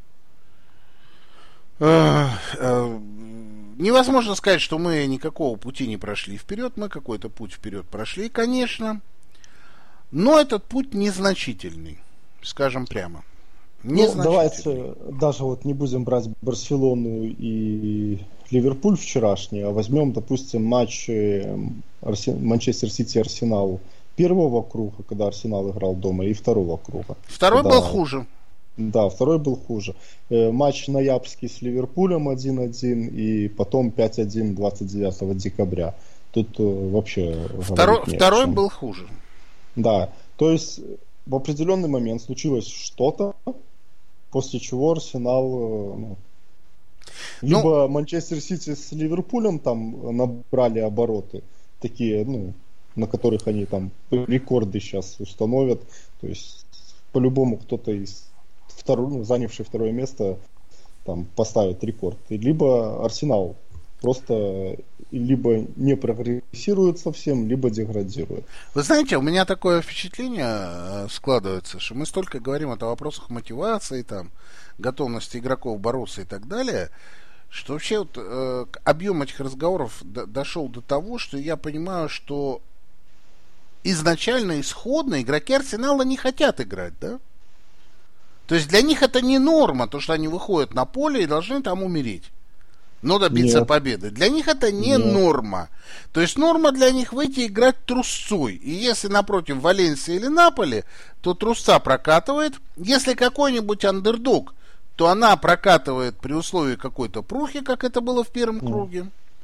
Невозможно сказать, что мы никакого пути не прошли вперед. Мы какой-то путь вперед прошли, конечно. Но этот путь незначительный, скажем прямо. Ну, давайте даже вот не будем брать Барселону и Ливерпуль вчерашний, а возьмем, допустим, матч Манчестер Сити-Арсенал первого круга, когда Арсенал играл дома, и второго круга. Второй когда... был хуже. Да, второй был хуже. Э, матч ноябрьский с Ливерпулем один-один, и потом пять-один двадцать девятого декабря. Тут э, вообще... Второй, второй был хуже. Да, то есть в определенный момент случилось что-то, после чего Арсенал... Ну, либо ну... Манчестер Сити с Ливерпулем там набрали обороты, такие, ну... на которых они там рекорды сейчас установят. То есть по-любому кто-то из второго, ну, занявший второе место там поставит рекорд. И либо Арсенал просто либо не прогрессирует совсем, либо деградирует. Вы знаете, у меня такое впечатление складывается, что мы столько говорим о вопросах мотивации, там, готовности игроков бороться и так далее, что вообще вот, э, объем этих разговоров д- дошел до того, что я понимаю, что изначально, исходно игроки Арсенала не хотят играть, да? То есть для них это не норма, то, что они выходят на поле и должны там умереть, но добиться Нет. победы. Для них это не Нет. норма. То есть норма для них выйти играть трусцой. И если напротив Валенсия или Наполи, то трусца прокатывает. Если какой-нибудь андердог, то она прокатывает при условии какой-то прухи, как это было в первом mm. круге.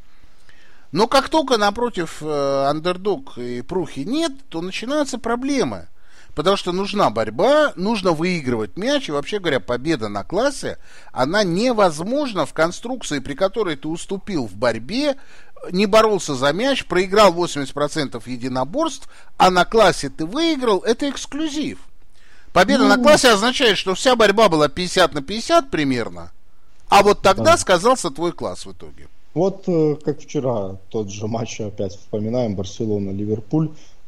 Но как только напротив э, андердог и прухи нет, то начинаются проблемы. Потому что нужна борьба, нужно выигрывать мяч. И вообще говоря, победа на классе, она невозможна в конструкции, при которой ты уступил в борьбе, не боролся за мяч, проиграл восемьдесят процентов единоборств, а на классе ты выиграл, это эксклюзив. Победа ну... на классе означает, что вся борьба была пятьдесят на пятьдесят примерно, а вот тогда да. сказался твой класс в итоге. Вот как вчера, тот же матч, опять вспоминаем, Барселона-Ливерпуль.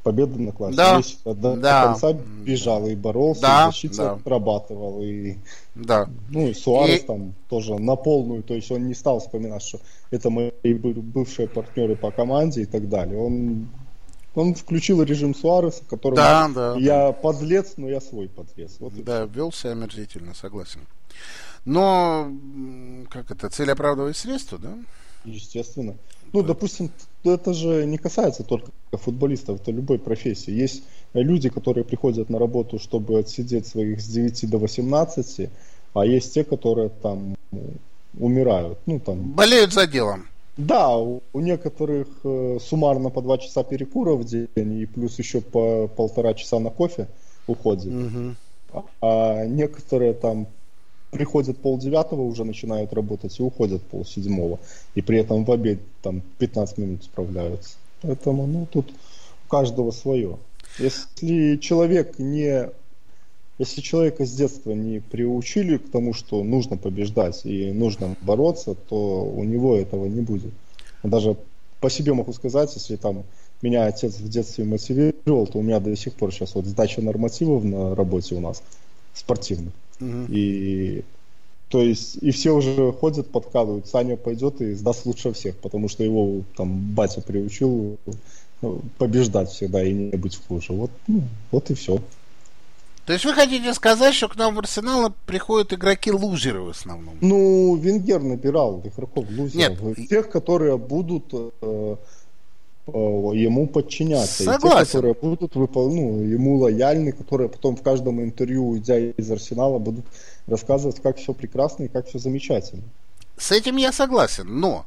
победы на классе. Да, Весь до, да. до конца бежал и боролся, да, и защиту да. отрабатывал. И, да. ну, и Суарес и... там тоже на полную, то есть он не стал вспоминать, что это мои бывшие партнеры по команде и так далее. Он, он включил режим Суареса, который да, да, я да. подлец, но я свой подлец. Вот да, вел себя омерзительно, согласен. Но, как это, цель оправдывает средства, да? Естественно. Ну, допустим, это же не касается только футболистов, это любой профессии. Есть люди, которые приходят на работу, чтобы отсидеть своих с девяти до восемнадцати, а есть те, которые там умирают. Ну, там... Болеют за делом. Да, у, у некоторых э, суммарно по два часа перекура в день, и плюс еще по полтора часа на кофе уходит. Угу. А, а некоторые там приходят полдевятого, уже начинают работать и уходят полседьмого. И при этом в обед там пятнадцать минут справляются. Поэтому, ну, тут у каждого свое. Если человек не... Если человека с детства не приучили к тому, что нужно побеждать и нужно бороться, то у него этого не будет. Даже по себе могу сказать, если там меня отец в детстве мотивировал, то у меня до сих пор сейчас вот сдача нормативов на работе у нас спортивных. Угу. И то есть и все уже ходят, подкалывают. Саня пойдет и сдаст лучше всех, потому что его там батя приучил побеждать всегда и не быть хуже. Вот, ну, вот и все. То есть вы хотите сказать, что к нам в Арсенал приходят игроки-лузеры в основном? Ну, Венгер набирал игроков-лузеров. Нет. Тех, которые будут э, э, ему подчиняться. Согласен. И тех, которые будут выпол... ну, ему лояльны, которые потом в каждом интервью, уйдя из Арсенала, будут рассказывать, как все прекрасно и как все замечательно. С этим я согласен, но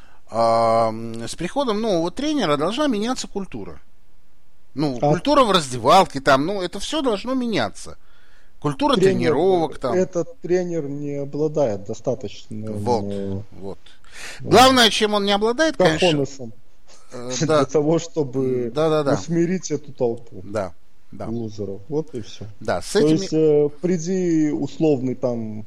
э, с приходом нового тренера должна меняться культура. Ну, а... культура в раздевалке, там, ну, это все должно меняться. Культура тренер, тренировок там. Этот тренер не обладает достаточно. Вот, ну, вот. Главное, чем он не обладает, конечно. Э, да. Для того, чтобы да, да, да. усмирить эту толпу. Да, да. Лузеров. Вот и все. Да, с То этими... есть, э, приди условный там.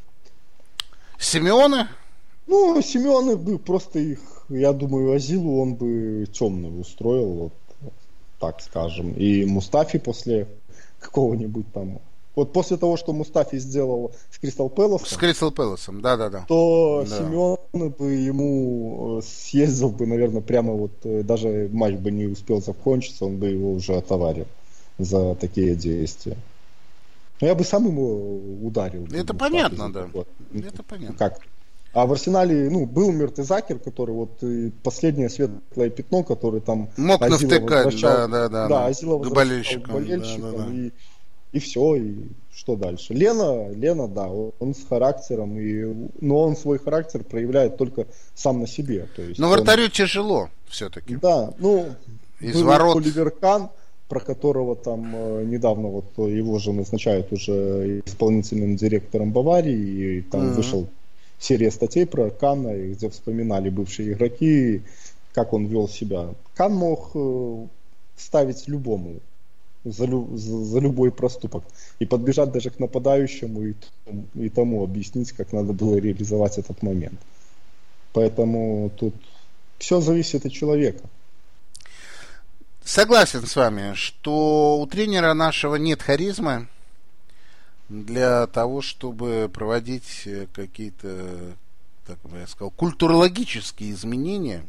Симеоне? Ну, Симеоне бы просто их, я думаю, Азилу он бы темную устроил, вот. Так скажем, и Мустафи после какого-нибудь там... Вот после того, что Мустафи сделал с Кристал Пэласом... С Кристал Пэласом, да-да-да. То да. Симеоне бы ему съездил бы, наверное, прямо вот... Даже матч бы не успел закончиться, он бы его уже отоварил за такие действия. Но я бы сам ему ударил. Это понятно, да. Вот. Это понятно. Как? А в Арсенале, ну, был Мертезакер, который вот и последнее светлое пятно, который там... Мог навтыкать, да, да, да. Да, Азила возвращал к болельщикам, болельщикам да, да, да. И, и все, и что дальше? Лена, Лена, да, он с характером, и, но он свой характер проявляет только сам на себе. То есть но он, вратарю тяжело все-таки. Да, ну, из был ворот... Оливер Кан, про которого там э, недавно вот его же назначают уже исполнительным директором Баварии, и там mm-hmm. вышел серия статей про Канна, где вспоминали бывшие игроки, как он вел себя. Кан мог э, ставить любому за, лю, за, за любой проступок и подбежать даже к нападающему и, и тому объяснить, как надо было реализовать этот момент. Поэтому тут все зависит от человека. Согласен с вами, что у тренера нашего нет харизмы для того, чтобы проводить какие-то, так бы я сказал, культурологические изменения.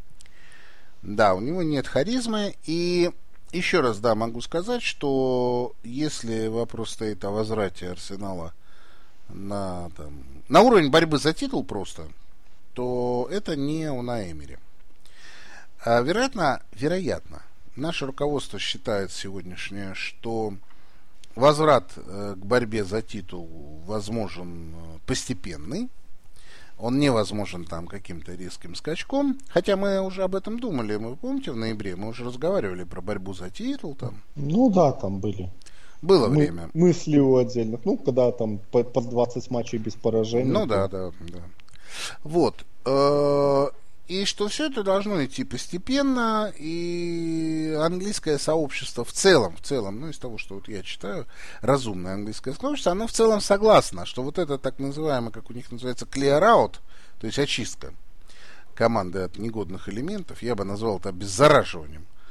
Да, у него нет харизмы. И еще раз, да, могу сказать, что если вопрос стоит о возврате Арсенала на, там, на уровень борьбы за титул просто, то это не Унай Эмери. А, вероятно, вероятно, наше руководство считает сегодняшнее, что возврат э, к борьбе за титул возможен э, постепенный. Он невозможен там каким-то резким скачком. Хотя мы уже об этом думали. Вы помните, в ноябре мы уже разговаривали про борьбу за титул там. Ну да, там были. Было Мы, время. Мысли у отдельных. Ну, когда там по, по двадцать матчей без поражений. Ну да, да, да. Вот. Э, И что все это должно идти постепенно, и английское сообщество в целом, в целом, ну, из того, что вот я читаю, разумное английское сообщество, оно в целом согласно, что вот это так называемое, как у них называется, clear out, то есть очистка команды от негодных элементов, я бы назвал это обеззараживанием,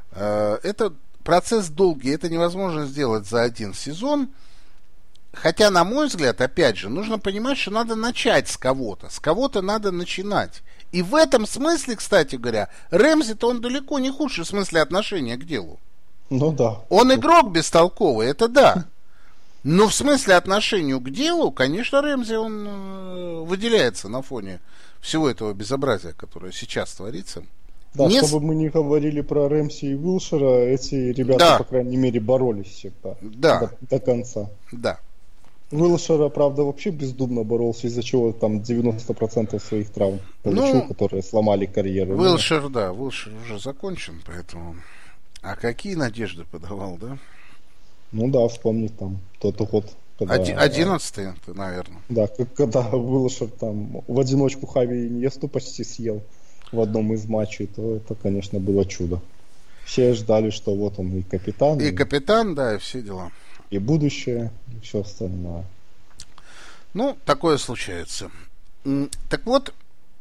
Это процесс долгий, это невозможно сделать за один сезон. Хотя, на мой взгляд, опять же, нужно понимать, что надо начать с кого-то. С кого-то надо начинать. И в этом смысле, кстати говоря, Рэмзи-то он далеко не худший в смысле отношения к делу. Ну да. Он игрок бестолковый, это да. Но в смысле отношению к делу, конечно, Рэмзи, он выделяется на фоне всего этого безобразия, которое сейчас творится. Да, не... чтобы мы не говорили про Рэмси и Уилшера, эти ребята, да. по крайней мере, боролись всегда. Да. До, до конца. Да. Уилшера, правда, вообще бездумно боролся, из-за чего там девяносто процентов своих травм получил, ну, которые сломали карьеру. Уилшер, да, Уилшер уже закончен, поэтому... А какие надежды подавал, да? Ну да, вспомни там тот год. Когда... Одиннадцатый, ты, наверное. Да, когда Уилшер там в одиночку Хави и Иньесту почти съел в одном из матчей, то это, конечно, было чудо. Все ждали, что вот он и капитан. И, и капитан, да, и все дела. И будущее, и все остальное. Ну, такое случается. Так вот,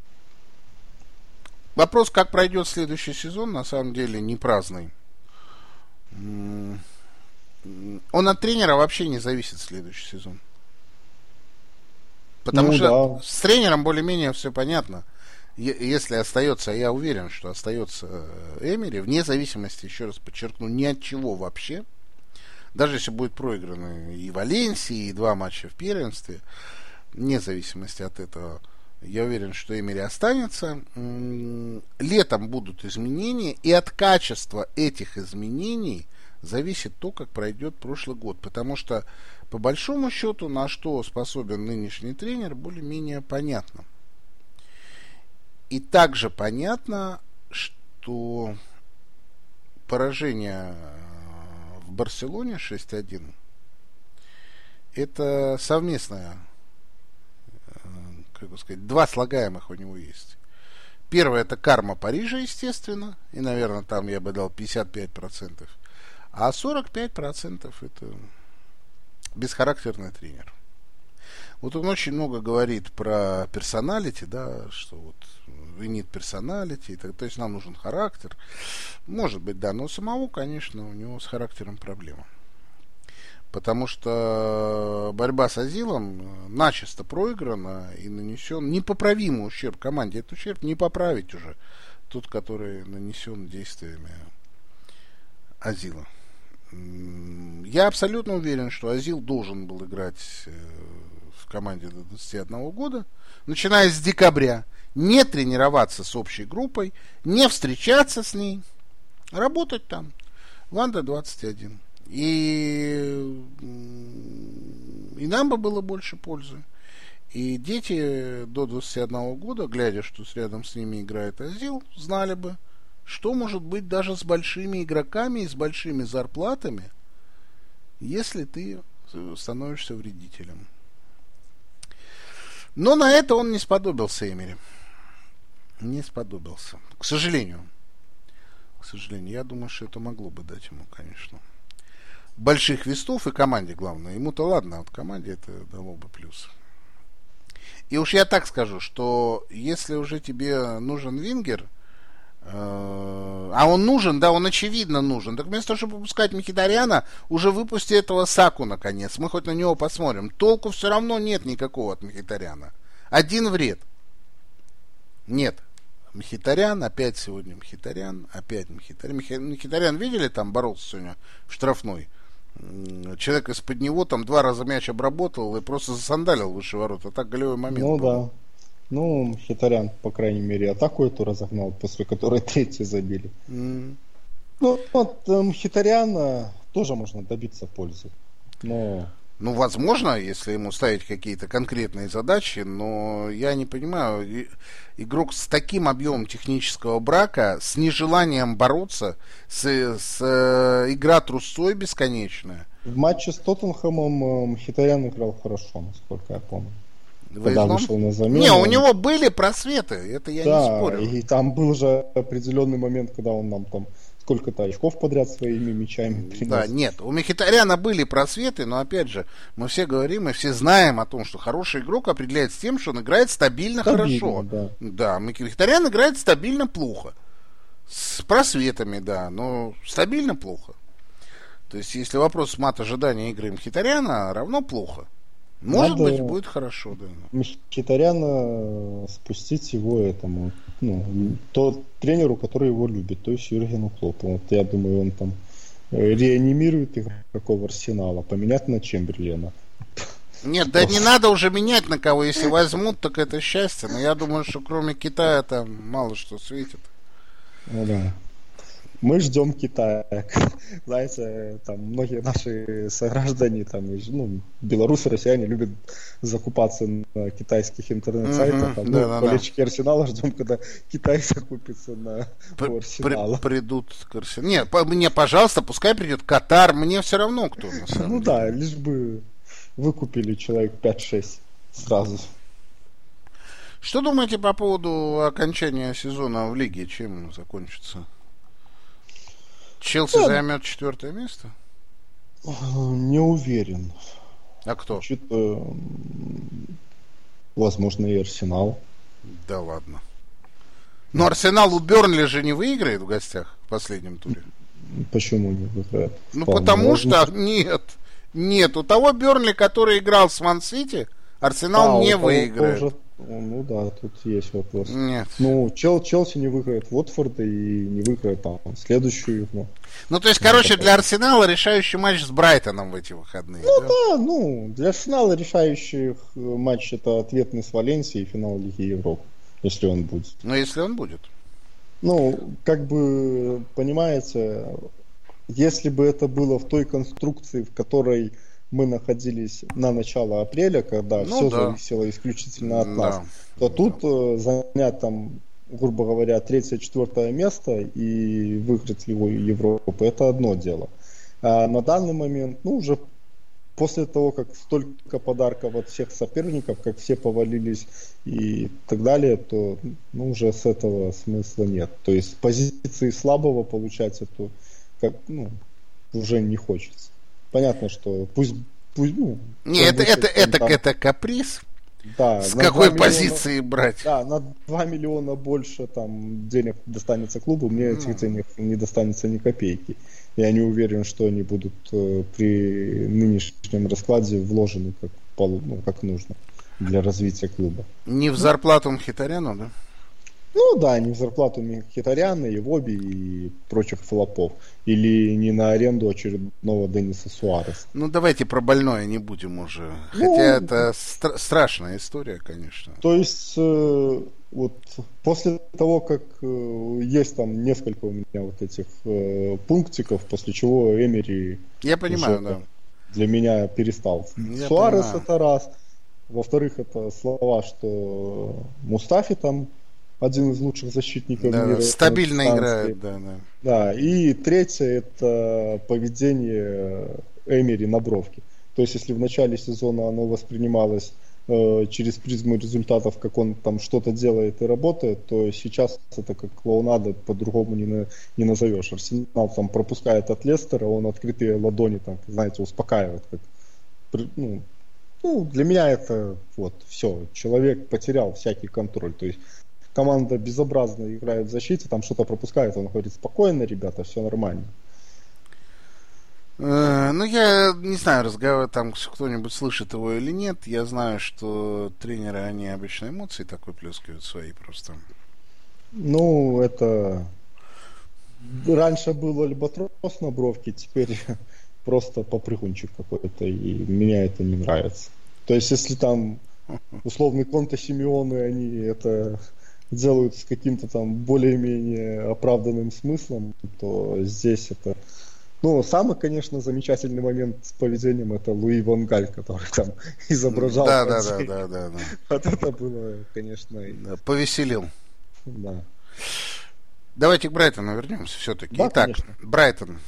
вопрос, как пройдет следующий сезон, на самом деле не праздный. Он от тренера вообще не зависит следующий сезон. Потому ну, что да. с тренером более-менее все понятно. Если остается, я уверен, что остается Эмери, вне зависимости, еще раз подчеркну, ни от чего вообще. Даже если будет проиграны и Валенсии, и два матча в первенстве, вне зависимости от этого, я уверен, что Эмери останется. Летом будут изменения, и от качества этих изменений зависит то, как пройдет прошлый год. Потому что, по большому счету, на что способен нынешний тренер, более-менее понятно. И также понятно, что поражение в Барселоне шесть один это совместное, как бы сказать, два слагаемых у него есть. Первое — это карма Парижа, естественно, и, наверное, там я бы дал пятьдесят пять процентов, а сорок пять процентов это бесхарактерный тренер. Вот он очень много говорит про персоналити, да, что вот винит персоналити, то есть нам нужен характер. Может быть, да, но у самого, конечно, у него с характером проблема. Потому что борьба с Азилом начисто проиграна и нанесен непоправимый ущерб команде. Этот ущерб не поправить уже, тот, который нанесен действиями Азила. Я абсолютно уверен, что Азил должен был играть в команде до двадцати одного года, начиная с декабря, не тренироваться с общей группой, не встречаться с ней, работать там, Ванда двадцать один. И, и нам бы было больше пользы. И дети до двадцати одного года, глядя, что рядом с ними играет Азил, знали бы, что может быть даже с большими игроками и с большими зарплатами, если ты становишься вредителем. Но на это он не сподобился, Эмери. Не сподобился. К сожалению. К сожалению. Я думаю, что это могло бы дать ему, конечно, больших вестов и команде, главное. Ему-то ладно, а вот команде это дало бы плюс. И уж я так скажу, что если уже тебе нужен вингер, а он нужен, да, он очевидно нужен. Так вместо того, чтобы выпускать Мхитаряна, уже выпусти этого Саку, наконец. Мы хоть на него посмотрим. Толку все равно нет никакого от Мхитаряна. Один вред. Нет. Мхитарян, опять сегодня Мхитарян, опять Мхитарян. Мхитарян, видели, там боролся сегодня в штрафной? Человек из-под него там два раза мяч обработал и просто засандалил выше ворот. А так голевой момент ну, был. Да. Ну, Мхитарян, по крайней мере, атаку эту разогнал, после которой третий забили. Mm. Ну, от Мхитаряна тоже можно добиться пользы. Но... Ну, возможно, если ему ставить какие-то конкретные задачи, но я не понимаю, игрок с таким объемом технического брака, с нежеланием бороться, с, с игра трусцой бесконечная. В матче с Тоттенхэмом Мхитарян играл хорошо, насколько я помню. Когда вышел на замену. Не, у него были просветы, это я да, не спорю. И там был же определенный момент, когда он нам там сколько-то очков подряд своими мячами принес. Да, нет, у Мхитаряна были просветы, но опять же, мы все говорим и все знаем о том, что хороший игрок определяется тем, что он играет стабильно, стабильно хорошо. Да, да, Мхитарян играет стабильно плохо. С просветами, да, но стабильно плохо. То есть, если вопрос мат ожидания игры Мхитаряна, равно плохо. Может Надо быть, будет хорошо, да. Мхитаряна спустить его этому, ну, тот тренеру, который его любит, то есть Юргену Клоппу. Вот я думаю, он там реанимирует игроков Арсенала, поменять на Чемберлена. Нет, да не надо уже менять на кого. Если возьмут, так это счастье. Но я думаю, что кроме Китая там мало что светит. Ну да. Мы ждем Китая. Знаете, там многие наши сограждане, там, ну, белорусы, россияне любят закупаться на китайских интернет-сайтах. Угу, ну, да, да, болельщики Арсенала ждем, когда Китай закупится на При, у Арсенала. При, придут к Арсеналу. Нет, по, мне, пожалуйста, пускай придет Катар. Мне все равно кто, на самом ну деле. да, лишь бы выкупили человек пять-шесть сразу. Что думаете по поводу окончания сезона в лиге? Чем закончится? Челси да. займет четвертое место? Не уверен. А кто? Что-то, возможно, и Арсенал. Да ладно. Но Арсенал у Бернли же не выиграет в гостях в последнем туре. Почему не выиграет? Ну, Вполне потому возможно. что нет. Нет, у того Бернли, который играл с Ман-Сити, Арсенал а, не у того выиграет. Тоже, ну да, тут есть вопрос. Нет. Ну, Чел, Челси не выиграет Уотфорда и не выиграет там следующую игру. Ну, то есть, короче, для Арсенала решающий матч с Брайтоном в эти выходные. Ну да, да, ну, для Арсенала решающий матч это ответный с Валенсией и финал Лиги Европы, если он будет. Ну, если он будет. Ну, как бы, понимаете, если бы это было в той конструкции, в которой мы находились на начало апреля, когда ну, все да. зависело исключительно от да. нас, то тут э, занять там, грубо говоря, третье-четвертое место и выиграть его Европу, это одно дело. А на данный момент, ну, уже после того, как столько подарков от всех соперников, как все повалились и так далее, то ну, уже с этого смысла нет. То есть позиции слабого получать эту как, ну, уже не хочется. Понятно, что пусть... пусть ну, не, это, будет, это, это, там, это каприз. Да, с какой миллиона, позиции брать? Да, на два миллиона больше там денег достанется клубу, мне mm. этих денег не достанется ни копейки. Я не уверен, что они будут э, при нынешнем раскладе вложены как, ну, как нужно для развития клуба. Не в зарплату Мхитаряну, да? Ну да, не в зарплату Мхитаряна, и Воби, и прочих флопов. Или не на аренду очередного Дениса Суареса. Ну давайте про больное не будем уже. Ну, Хотя это стра- страшная история, конечно. То есть, э, вот после того, как э, есть там несколько у меня вот этих э, пунктиков, после чего Эмери Я понимаю, да. для меня перестал. Я Суарес понимаю. Это раз. Во-вторых, это слова, что Мустафи там один из лучших защитников да, мира. стабильно играет, да, да. Да, и третье это поведение Эмери на бровке. То есть, если в начале сезона оно воспринималось э, через призму результатов, как он там что-то делает и работает, то сейчас это как клоунада, по-другому не, на, не назовешь. Арсенал там пропускает от Лестера, он открытые ладони, там, знаете, успокаивает. Как, ну, ну, для меня это вот все. Человек потерял всякий контроль. То есть команда безобразно играет в защите, там что-то пропускает, он говорит: спокойно, ребята, все нормально. Э, ну, я не знаю, разговор там кто-нибудь слышит его или нет. Я знаю, что тренеры, они обычно эмоции такой плескают свои просто. Ну, это раньше был альбатрос на бровке, теперь просто попрыгунчик какой-то, и меня это не нравится. То есть, если там условный Конте, Симеоне, они это делают с каким-то там более-менее оправданным смыслом, то здесь это... Ну, самый, конечно, замечательный момент с поведением — это Луи ван Галь, который там изображал... Да, да, да, да, да, да. Вот это было, конечно... Да, повеселил. Да. Давайте к Брайтону вернемся все-таки. Да, Итак, конечно. Брайтон.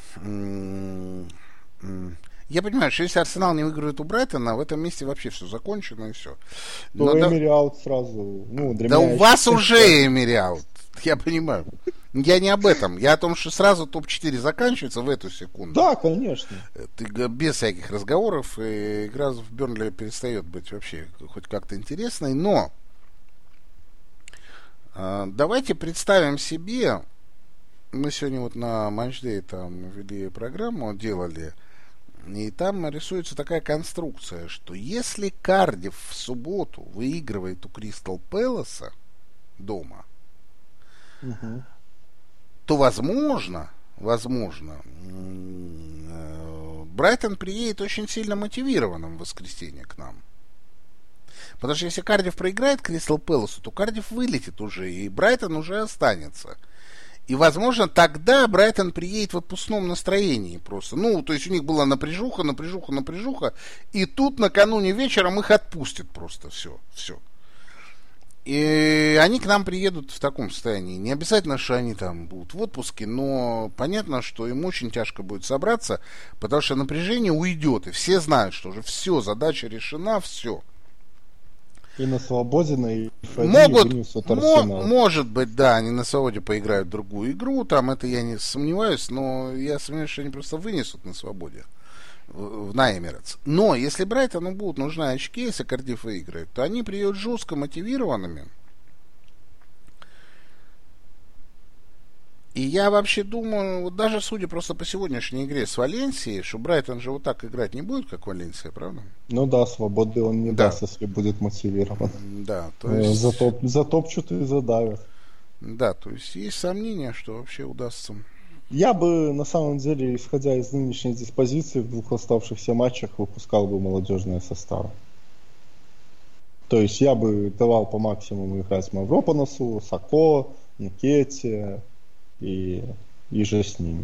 Я понимаю, что если Арсенал не выиграет у Брайтона, в этом месте вообще все закончено и все. То Эмери аут сразу. Ну, для да меня у вас еще... уже Эмери аут. Я понимаю. Я не об этом. Я о том, что сразу топ четыре заканчивается в эту секунду. Да, конечно. Ты, без всяких разговоров, и игра в Бернли перестает быть вообще хоть как-то интересной. Но э, давайте представим себе, мы сегодня вот на матчдей там вели программу, делали, и там рисуется такая конструкция, что если Кардифф в субботу выигрывает у Кристал Пэласа дома, угу. то возможно, возможно, Брайтон приедет очень сильно мотивированным в воскресенье к нам. Потому что если Кардифф проиграет Кристал Пэласу, то Кардифф вылетит уже, и Брайтон уже останется. И, возможно, тогда Брайтон приедет в отпускном настроении просто. Ну, то есть у них была напряжуха, напряжуха, напряжуха, и тут накануне вечером их отпустят просто. Все, все. И они к нам приедут в таком состоянии. Не обязательно, что они там будут в отпуске, но понятно, что им очень тяжко будет собраться, потому что напряжение уйдет, и все знают, что уже все, задача решена, все. И на свободе, на могут, мо- может быть, да, они на свободе поиграют в другую игру, там это я не сомневаюсь, но я сомневаюсь, что они просто вынесут на свободе в, на Эмирейтс. Но если Брайтону будут нужны очки, если Кардифф выиграет, то они приедут жестко мотивированными. И я вообще думаю, вот даже судя просто по сегодняшней игре с Валенсией, что Брайтон же вот так играть не будет, как Валенсия, правда? Ну да, свободы он не да. даст, если будет мотивирован. Да, то есть... Затоп, затопчут и задавят. Да, то есть есть сомнения, что вообще удастся. Я бы, на самом деле, исходя из нынешней диспозиции, в двух оставшихся матчах выпускал бы молодежные составы. То есть я бы давал по максимуму играть Мавропаносу, Сако, Нкете и, и же с ними.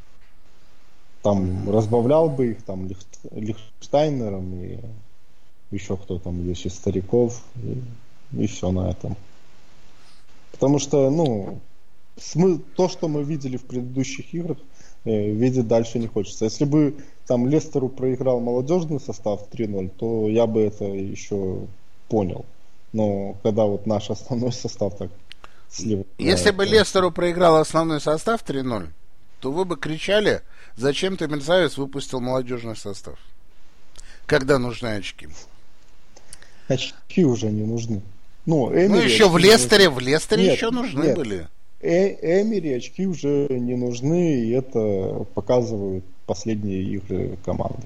Там разбавлял бы их там Лих, Лихштайнером и еще кто там есть из стариков, и, и все на этом. Потому что, ну, смы, то, что мы видели в предыдущих играх, э, видеть дальше не хочется. Если бы там Лестеру проиграл молодежный состав три ноль, то я бы это еще понял. Но когда вот наш основной состав так сливает... Если бы Лестеру проиграл основной состав три ноль, то вы бы кричали, зачем ты, мерзавец, выпустил молодежный состав? Когда нужны очки? Очки уже не нужны. Ну, Эмери, ну еще в Лестере, в Лестере нет, еще нужны нет. были. Э- Эмери очки уже не нужны, и это показывают последние игры команды.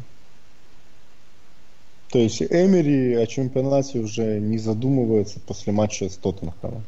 То есть Эмери о чемпионате уже не задумывается после матча с Тоттенхэмом.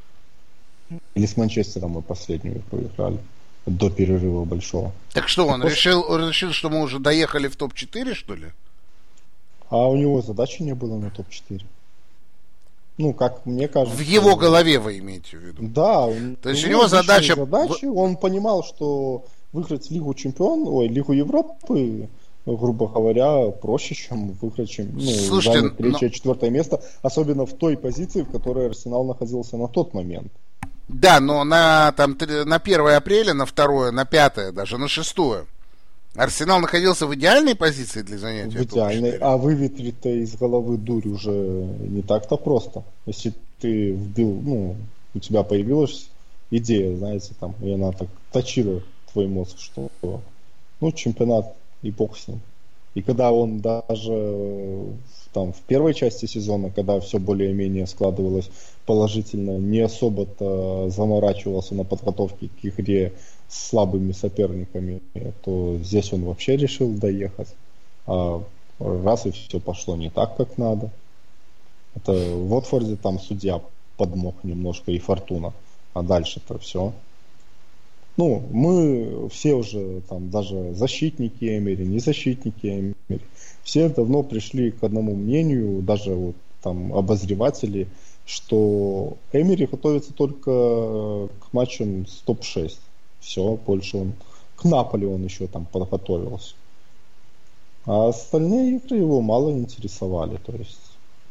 Или с Манчестером мы последнюю игру играли. До перерыва большого. Так что, он после... решил, он решил, что мы уже доехали в топ четыре, что ли? А у него задачи не было на топ четыре. Ну, как мне кажется... В его голове вы имеете в виду? Да. То есть у него задача... задачи. Он понимал, что выиграть Лигу Чемпионов, ой, Лигу Европы, грубо говоря, проще, чем выиграть чем, ну, Слушайте, занять третье, но... четвертое место, особенно в той позиции, в которой Арсенал находился на тот момент. Да, но на, там, на первое апреля, на второе, на пятое, даже на шестое Арсенал находился в идеальной позиции для занятия. В идеальной, а выветрить-то из головы дурь уже не так-то просто. Если ты вбил, ну, у тебя появилась идея, знаете, там, и она так точила твой мозг, что, ну, чемпионат и бог с ним. И когда он даже там в первой части сезона, когда все более-менее складывалось положительно, не особо-то заморачивался на подготовке к игре с слабыми соперниками, то здесь он вообще решил доехать. А раз и все пошло не так, как надо. Это в Уотфорде там судья подмог немножко и Фортуна. А дальше-то все. Ну, мы все уже там, даже защитники Эмери, не защитники Эмери, все давно пришли к одному мнению, даже вот там обозреватели, что Эмери готовится только к матчам с топ шесть. Все, больше он... К Наполи он еще там подготовился. А остальные игры его мало интересовали. То есть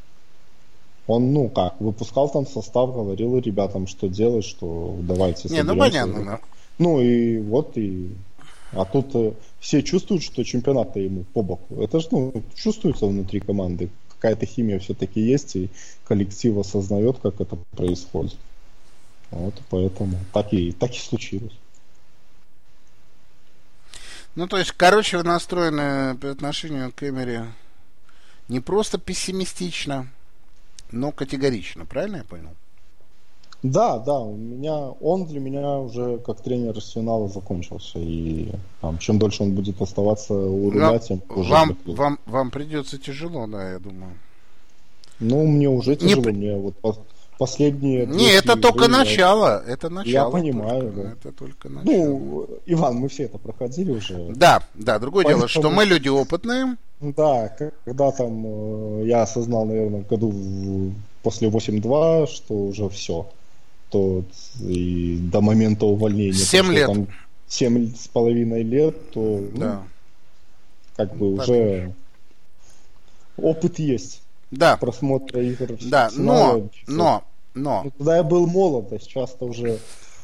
он, ну как, выпускал там состав, говорил ребятам, что делать, что давайте соберемся. Не, ну понятно, да. Ну и вот и... А тут э, все чувствуют, что чемпионат-то ему по боку. Это же, ну, чувствуется внутри команды. Какая-то химия все-таки есть, и коллектив осознает, как это происходит. Вот, поэтому так и, так и случилось. Ну, то есть, короче, вы настроены по отношению к Эмери не просто пессимистично, но категорично. Правильно я понял? Да, да, у меня, он для меня уже как тренер Арсенала закончился, и там, чем дольше он будет оставаться у руля, Вам, тем хуже вам, для клуба. вам, вам придется тяжело, да, я думаю. Ну, мне уже Не тяжело, при- мне вот по- последние Не, это две-три только игры я- начало. Это начало. Я понимаю, только. да. Это только начало. Ну, Иван, мы все это проходили уже. Да, да, другое дело, Поэтому- что мы люди опытные. Да, когда там э, я осознал, наверное, в году в- после восемь-два, что уже все. То и до момента увольнения. Семь прошло лет. там Семь с половиной лет, то ну, Да. как бы Ну, так уже опыт есть Да, просмотра игр. да, Арсенала. но, но, но. Ну, тогда я был молод, а сейчас-то уже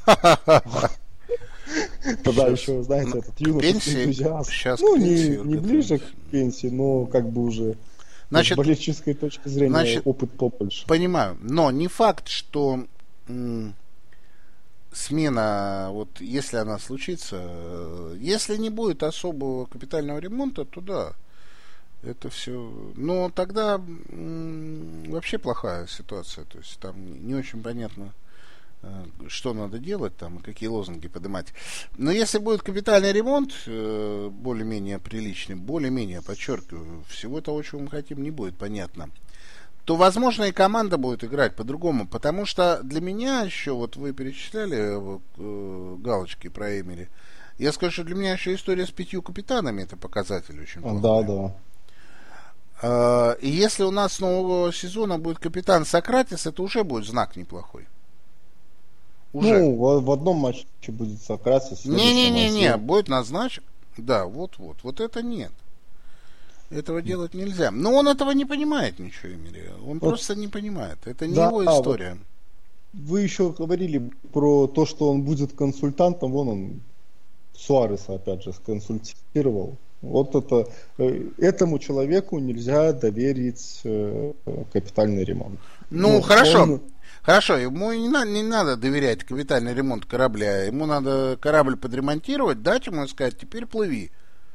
тогда Щас. еще, знаете, Ну, этот к юношеский пенсии, энтузиазм. щас Ну, к не, пенсии не вот ближе это. к пенсии, но как бы уже Значит, с болельческой точки зрения значит, опыт побольше. понимаю, но не факт, что м, смена, вот если она случится, э, если не будет особого капитального ремонта, то да, это все. Но тогда м, вообще плохая ситуация, то есть там не очень понятно, э, что надо делать там, и какие лозунги поднимать. Но если будет капитальный ремонт, э, более-менее приличный, более-менее, подчеркиваю, всего того, чего мы хотим, не будет понятно, то, возможно, и команда будет играть по-другому. Потому что для меня еще, вот вы перечисляли э, галочки про Эмери, я скажу, что для меня еще история с пятью капитанами это показатель очень плохой. Да, да. Э, и если у нас с нового сезона будет капитан Сократис, это уже будет знак неплохой. Уже. Ну, в, в одном матче будет Сократис. в следующем Не-не-не-не, Азия. будет назначен. Да, вот-вот. Вот это нет. Этого делать нельзя. Но он этого не понимает ничего, Эмери. Он Вот. просто не понимает. Это не Да, его вот. история. Вы еще говорили про то, что он будет консультантом. Вон он Суареса, опять же, сконсультировал. Вот это, э, этому человеку нельзя доверить э, капитальный ремонт. Ну, хорошо. он- Хорошо, ему не, на- не надо доверять капитальный ремонт корабля. Ему надо корабль подремонтировать, дать ему и сказать, теперь плыви.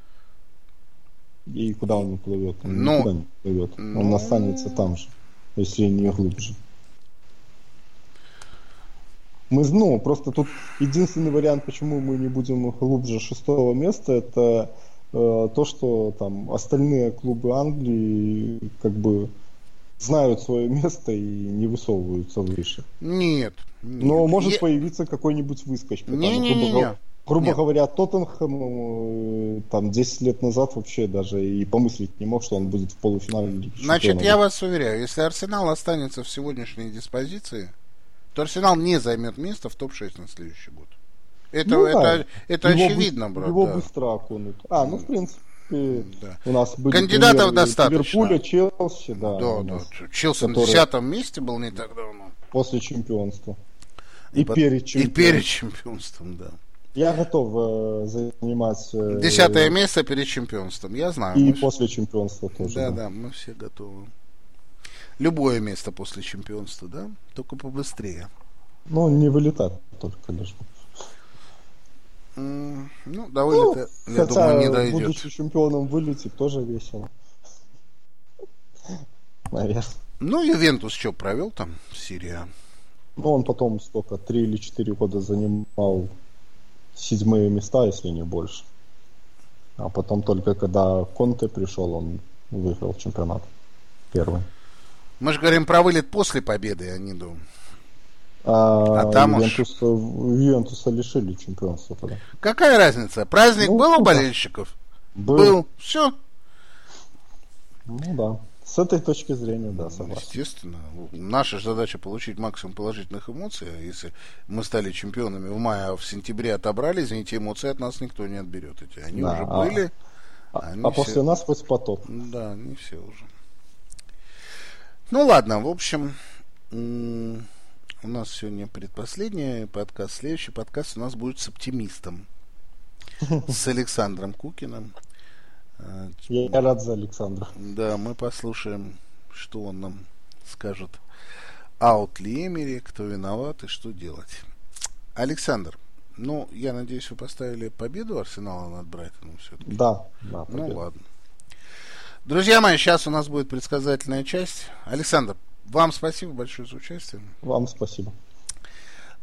И куда он плывет? Он Ну, никуда не плывет. ну. Он останется там же, если не глубже. Мы, ну, просто тут единственный вариант, почему мы не будем глубже шестого места, это э, то, что там остальные клубы Англии как бы знают свое место и не высовываются выше. Нет. нет. Но может Е- появиться какой-нибудь выскочка. Там, Не-не-не-не. грубо, грубо Нет. говоря, Тоттенхэм э, там десять лет назад вообще даже и помыслить не мог, что он будет в полуфинале Лиги Значит, Чемпионов. я вас уверяю, если Арсенал останется в сегодняшней диспозиции, то Арсенал не займет место в топ шесть на следующий год. Это, Ну это, да. это Его очевидно, быс- брат. Его да. быстро окунут. А, ну, в принципе, Да. у нас были Кандидатов примеры достаточно. Ливерпуля, Челси, да, Да, у да. нас Челси на который- десятом месте был не так давно. после чемпионства. И, по- перед И чемпионством. перед чемпионством, да. Я готов э, занимать... э, Десятое место перед чемпионством, я знаю. И мы все- после чемпионства тоже. Да, да, мы все готовы. Любое место после чемпионства, да? Только побыстрее. Ну, не вылетать только лишь. М, Ну, до вылета, Ну, я хотя, думаю, не дойдет. будучи чемпионом вылететь, тоже весело. Наверное. Ну, Ювентус что, провел там Сирия? Ну, он потом сколько, три или четыре года занимал седьмые места, если не больше. А потом только когда Конте пришел, он выиграл чемпионат первый. Мы же говорим про вылет после победы, а не до. А, А там уж- Ювентуса, Ювентуса лишили чемпионства тогда. Какая разница? Праздник Ну, был у да. болельщиков? Был. Все. Ну да. С этой точки зрения, да, согласен. Естественно. Наша задача получить максимум положительных эмоций. А если мы стали чемпионами в мае, а в сентябре отобрали, извините, эмоции от нас никто не отберет. Эти. Они Да, уже а- были. А, они а все- после нас хоть потоп. Да, не все уже. Ну ладно, в общем, м, у нас сегодня предпоследний подкаст. Следующий подкаст у нас будет с оптимистом. С Александром Кукиным. А, Я, я рад за Александра. Да, мы послушаем, что он нам скажет. Аут ли Эмери, кто виноват и что делать. Александр, ну, я надеюсь, вы поставили победу Арсенала над Брайтоном все-таки. Да, да. Ну победа. ладно. Друзья мои, сейчас у нас будет предсказательная часть. Александр, вам спасибо большое за участие. Вам спасибо.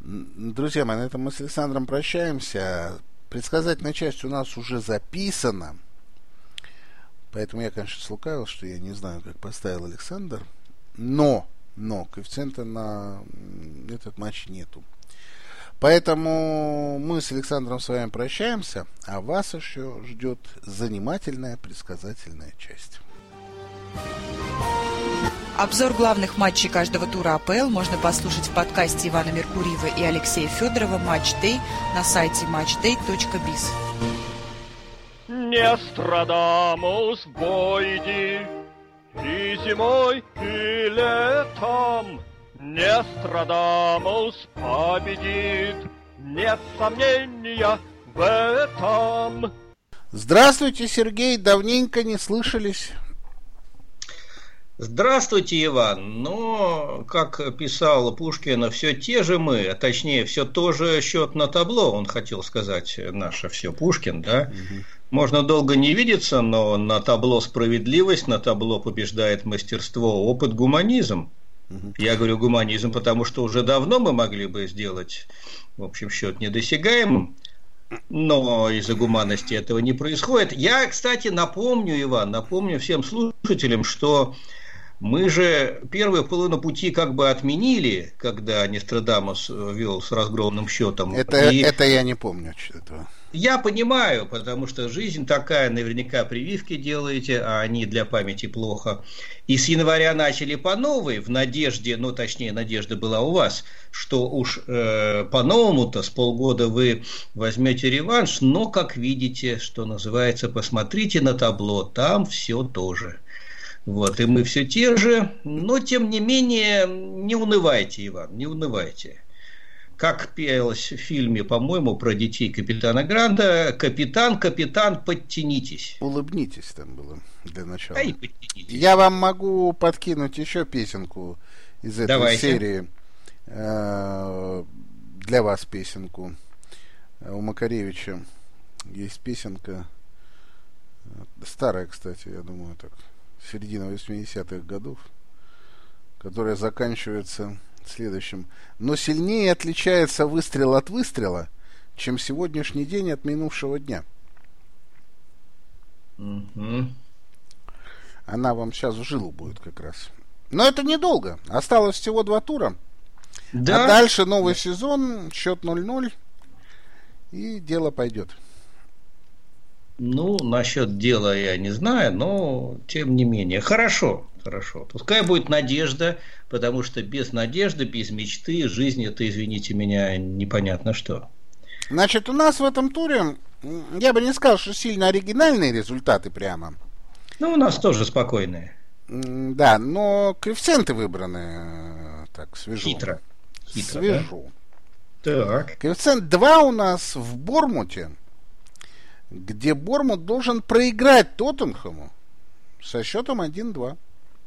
Друзья мои, на этом мы с Александром прощаемся. Предсказательная часть у нас уже записана. Поэтому я, конечно, слукавил, что я не знаю, как поставил Александр. Но, но коэффициента на этот матч нету. Поэтому мы с Александром с вами прощаемся, а вас еще ждет занимательная предсказательная часть. Обзор главных матчей каждого тура АПЛ можно послушать в подкасте Ивана Меркурьева и Алексея Федорова «Матч Дэй» на сайте матчдэй точка биз. Нострадамус бойди и зимой, и летом. Нострадамус победит, нет сомнения в этом. Здравствуйте, Сергей, давненько не слышались. Здравствуйте, Иван. Ну, как писал Пушкин, все те же мы, а точнее, все то же счет на табло, он хотел сказать, наше все Пушкин, да? Угу. Можно долго не видеться, но на табло справедливость, на табло побеждает мастерство, опыт, гуманизм. Угу. Я говорю гуманизм, потому что уже давно мы могли бы сделать, в общем, счет недосягаемым. Но из-за гуманности этого не происходит. Я, кстати, напомню, Иван, напомню всем слушателям, что мы же первую половину пути как бы отменили, когда Нострадамус вел с разгромным счетом. Это, и... это я не помню этого. Я понимаю, потому что жизнь такая, наверняка прививки делаете, а они для памяти плохо. И с января начали по новой, в надежде, ну точнее надежда была у вас, что уж э, по-новому-то с полгода вы возьмете реванш, но как видите, что называется, посмотрите на табло, там все тоже. Вот, и мы все те же, но тем не менее, не унывайте, Иван, не унывайте. Как пелось в фильме, по-моему, про детей капитана Гранта, капитан, капитан, подтянитесь. Улыбнитесь там было для начала. А и подтянитесь. Я вам могу подкинуть еще песенку из этой Давайте. серии. Для вас песенку. У Макаревича есть песенка, старая, кстати, я думаю, так, середина восьмидесятых годов, которая заканчивается следующим. Но сильнее отличается выстрел от выстрела, чем сегодняшний день от минувшего дня. Mm-hmm. Она вам сейчас в жилу будет как раз. Но это недолго. Осталось всего два тура. Да. А дальше новый сезон, счет ноль-ноль, и дело пойдет. Ну, насчет дела я не знаю, но тем не менее. Хорошо, хорошо. Пускай будет надежда, потому что без надежды, без мечты жизнь это, извините меня, непонятно что. Значит, у нас в этом туре, я бы не сказал, что сильно оригинальные результаты прямо. Ну, у нас тоже спокойные. Да, но коэффициенты выбраны так свежо. Хитро. Хитро, свежо. Да? Так. Коэффициент два у нас в Бормуте, где Бормут должен проиграть Тоттенхэму со счетом один-два.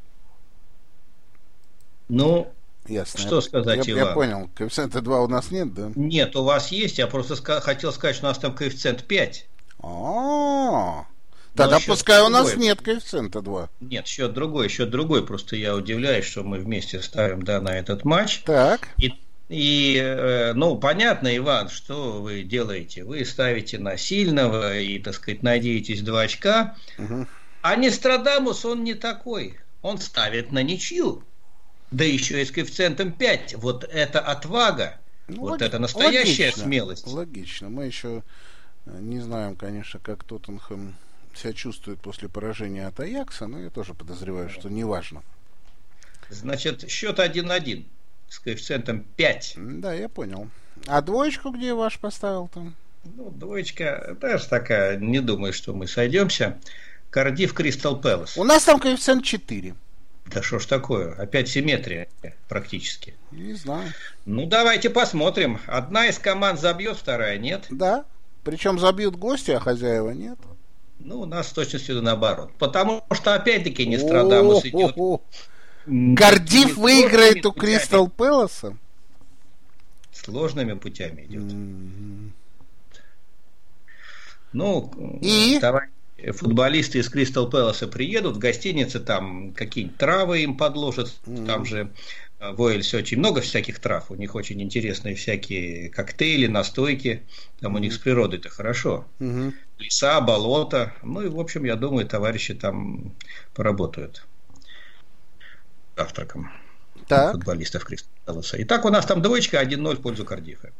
Ну, ясно. Что я, сказать, я, Иван? Я понял. Коэффициента два у нас нет, да? Нет, у вас есть. Я просто ска- хотел сказать, что у нас там коэффициент пять. А-а-а. Тогда пускай у нас нет коэффициента два. Нет, счет другой, счет другой. Просто я удивляюсь, что мы вместе ставим, да, на этот матч. Так. И И, ну, понятно, Иван, что вы делаете? Вы ставите на сильного и, так сказать, надеетесь два очка. Угу. А Нострадамус, он не такой. Он ставит на ничью. Да еще и с коэффициентом пять. Вот это отвага. Ну, вот лог... это настоящая логично, смелость. Логично. Мы еще не знаем, конечно, как Тоттенхэм себя чувствует после поражения от Аякса, но я тоже подозреваю, что неважно. Значит, счет один-один. С коэффициентом пять. Да, я понял. А двоечку где ваш поставил там? Ну, двоечка, даже такая, не думаю, что мы сойдемся. Кардифф Кристал Пэлас. У нас там коэффициент четыре. Да что ж такое? Опять симметрия практически. Не знаю. Ну, давайте посмотрим. Одна из команд забьет, вторая нет. Да. Причем забьют гости, а хозяева нет. Ну, у нас с точностью наоборот. Потому что, опять-таки, Нострадамус идет... Кардифф выиграет у Кристал Пэласа? Сложными путями идет. Mm-hmm. Ну, и давай, футболисты из Кристал Пэласа приедут в гостинице, там какие-нибудь травы им подложат, mm-hmm. там же В Уэльсе очень много всяких трав, у них очень интересные всякие коктейли, настойки, там у них с природой-то хорошо. Угу. Леса, болота, ну и, в общем, я думаю, товарищи там поработают завтраком. Так. Футболистов Кристал Пэласа. Итак, у нас там двоечка, один ноль в пользу Кардифа.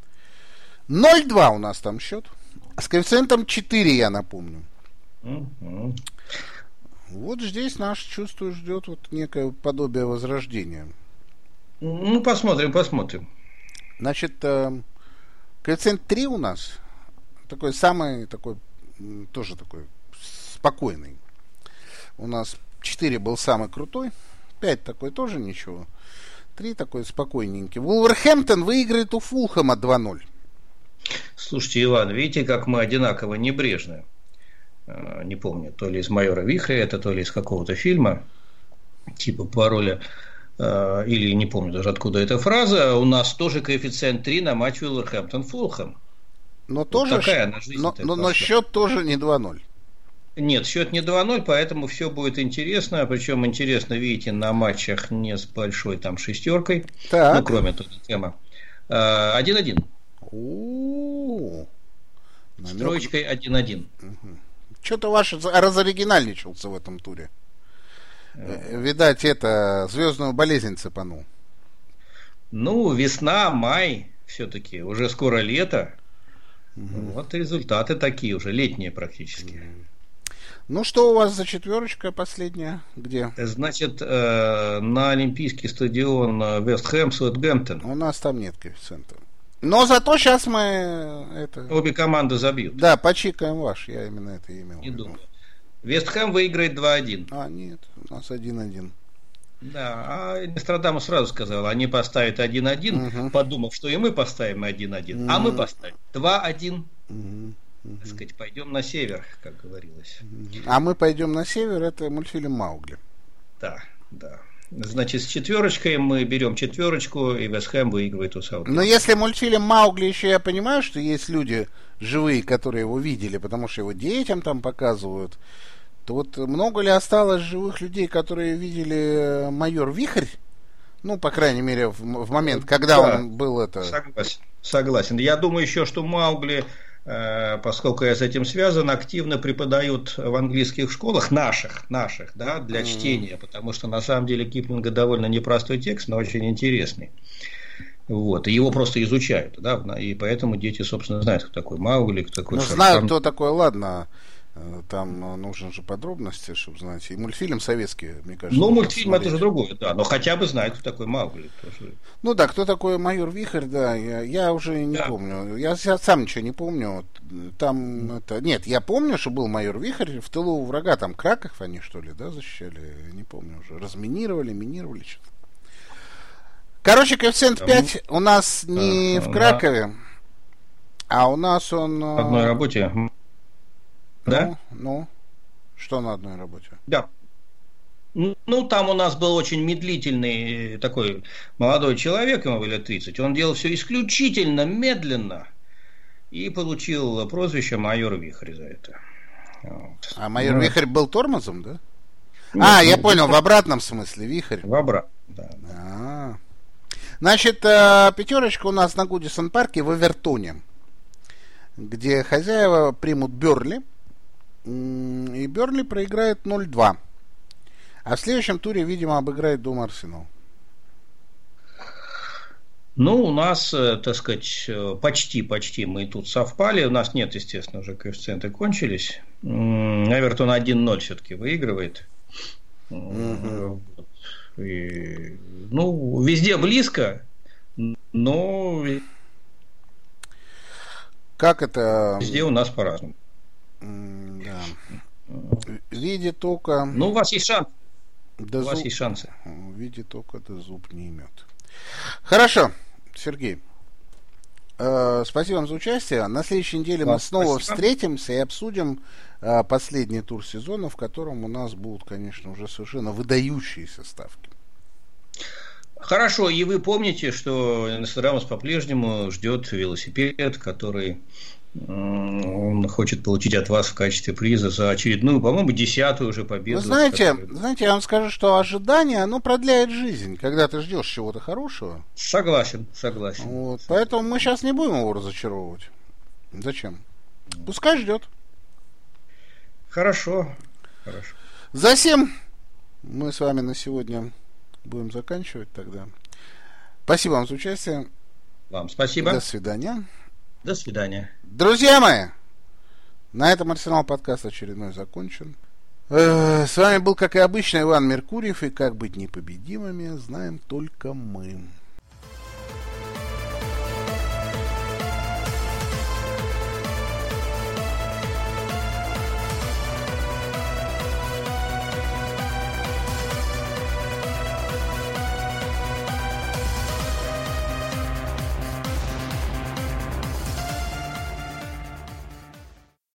ноль два у нас там счет. С коэффициентом четыре, я напомню. Угу. Вот здесь наш, чувствую, ждет вот некое подобие возрождения. Ну, посмотрим, посмотрим. Значит, э, коэффициент три у нас такой самый, такой, тоже такой спокойный. У нас четыре был самый крутой, пять такой тоже ничего, три такой спокойненький. Вулверхэмптон выиграет у Фулхэма два ноль. Слушайте, Иван, видите, как мы одинаково небрежны. Не помню, то ли из «Майора Вихря», это то ли из какого-то фильма, типа пароля, или не помню даже откуда эта фраза. У нас тоже коэффициент три на матч Вулверхэмптон-Фулхэм. Но, вот тоже такая она жизнь. Но, но, но счет тоже не два ноль. Нет, счет не два ноль, поэтому все будет интересно. Причем интересно, видите, на матчах не с большой там шестеркой. Так. Ну, кроме Тоттенхэма. один один. У-у-у. С троечкой один один. Угу. Что-то ваш разоригинальничался в этом туре. Mm. Видать, это звездную болезнь цепанул. Ну, весна, май, все-таки, уже скоро лето. Mm-hmm. Вот результаты такие уже, летние практически. Mm-hmm. Ну, что у вас за четверочка последняя? Где? Значит, на Олимпийский стадион Вест Хэм, Саутгемптон. У нас там нет коэффициента. Но зато сейчас мы это... Обе команды забьют. Да, почикаем ваш, я именно это имел. Не думаю. Вест Хэм выиграет два один. А, нет, у нас один один. Да, а Нострадамус сразу сказал, они поставят один один, угу. подумав, что и мы поставим один один, угу. а мы поставим два один. Угу. Угу. Так сказать, пойдем на север, как говорилось. Угу. А мы пойдем на север, это мультфильм «Маугли». Да, да. Значит, с четверочкой мы берем четверочку, и Вест Хэм выигрывает у Саутгемптона. Но если мультфильм «Маугли» еще, я понимаю, что есть люди живые, которые его видели, потому что его детям там показывают, то вот много ли осталось живых людей, которые видели «Майор Вихрь»? Ну, по крайней мере, в, в момент, когда да, он был это... Согласен, согласен. Я думаю еще, что «Маугли», поскольку я с этим связан, активно преподают в английских школах, наших, наших, да, для чтения, потому что на самом деле Киплинга довольно непростой текст, но очень интересный. Вот, и его просто изучают, да, и поэтому дети, собственно, знают, кто такой Маугли, кто такой... Ну, знают, кто такой, ладно, там нужны же подробности, чтобы знать. И мультфильм советский, мне кажется. Ну, мультфильм это же другое, да, но хотя бы знают, кто такой Маугли. Тоже. Ну да, кто такой майор Вихрь, да, я, я уже не да. помню. Я, я сам ничего не помню. Там это. Нет, я помню, что был майор Вихрь в тылу у врага, там Краков они, что ли, да, защищали, не помню уже. Разминировали, минировали что-то. Короче, коэффициент пять у нас не а, в Кракове, а у нас он. В одной работе. Да? Ну, ну, что на одной работе? Да. Ну, там у нас был очень медлительный такой молодой человек, ему было тридцать. Он делал все исключительно медленно и получил прозвище майор Вихрь за это. Вот. А майор ну, Вихрь был тормозом, да? Нет, а, я понял, в обратном смысле, Вихрь. В обратном, да. А-а-а. Значит, пятерочка у нас на Гудисон парке в Эвертоне, где хозяева примут Бернли. И Бернли проиграет ноль два. А в следующем туре, видимо, обыграет дома Арсенал. Ну, у нас, так сказать, почти-почти мы тут совпали. У нас нет, естественно, уже коэффициенты кончились. Эвертон один ноль все-таки выигрывает. Угу. И, ну, везде близко, но как это? Везде у нас по-разному. Да. Видит око. Ну, у вас есть шанс. Да у зуб... вас есть шансы. Видит око, да зуб не имет. Хорошо, Сергей. Э, спасибо вам за участие. На следующей неделе да, мы снова спасибо. встретимся и обсудим э, последний тур сезона, в котором у нас будут, конечно, уже совершенно выдающиеся ставки. Хорошо, и вы помните, что Нострадамус по-прежнему ждет велосипед, который Он хочет получить от вас в качестве приза за очередную, по-моему, десятую уже победу. Вы знаете, знаете, я вам скажу, что ожидание, оно продляет жизнь, когда ты ждешь чего-то хорошего. Согласен, согласен. Вот, поэтому мы сейчас не будем его разочаровывать. Зачем? Пускай ждет. Хорошо, хорошо. Затем мы с вами на сегодня будем заканчивать тогда. Спасибо вам за участие. Вам спасибо. До свидания. До свидания. Друзья мои, на этом Арсенал подкаст очередной закончен. Э, с вами был, как и обычно, Иван Меркурьев. И как быть непобедимыми, знаем только мы.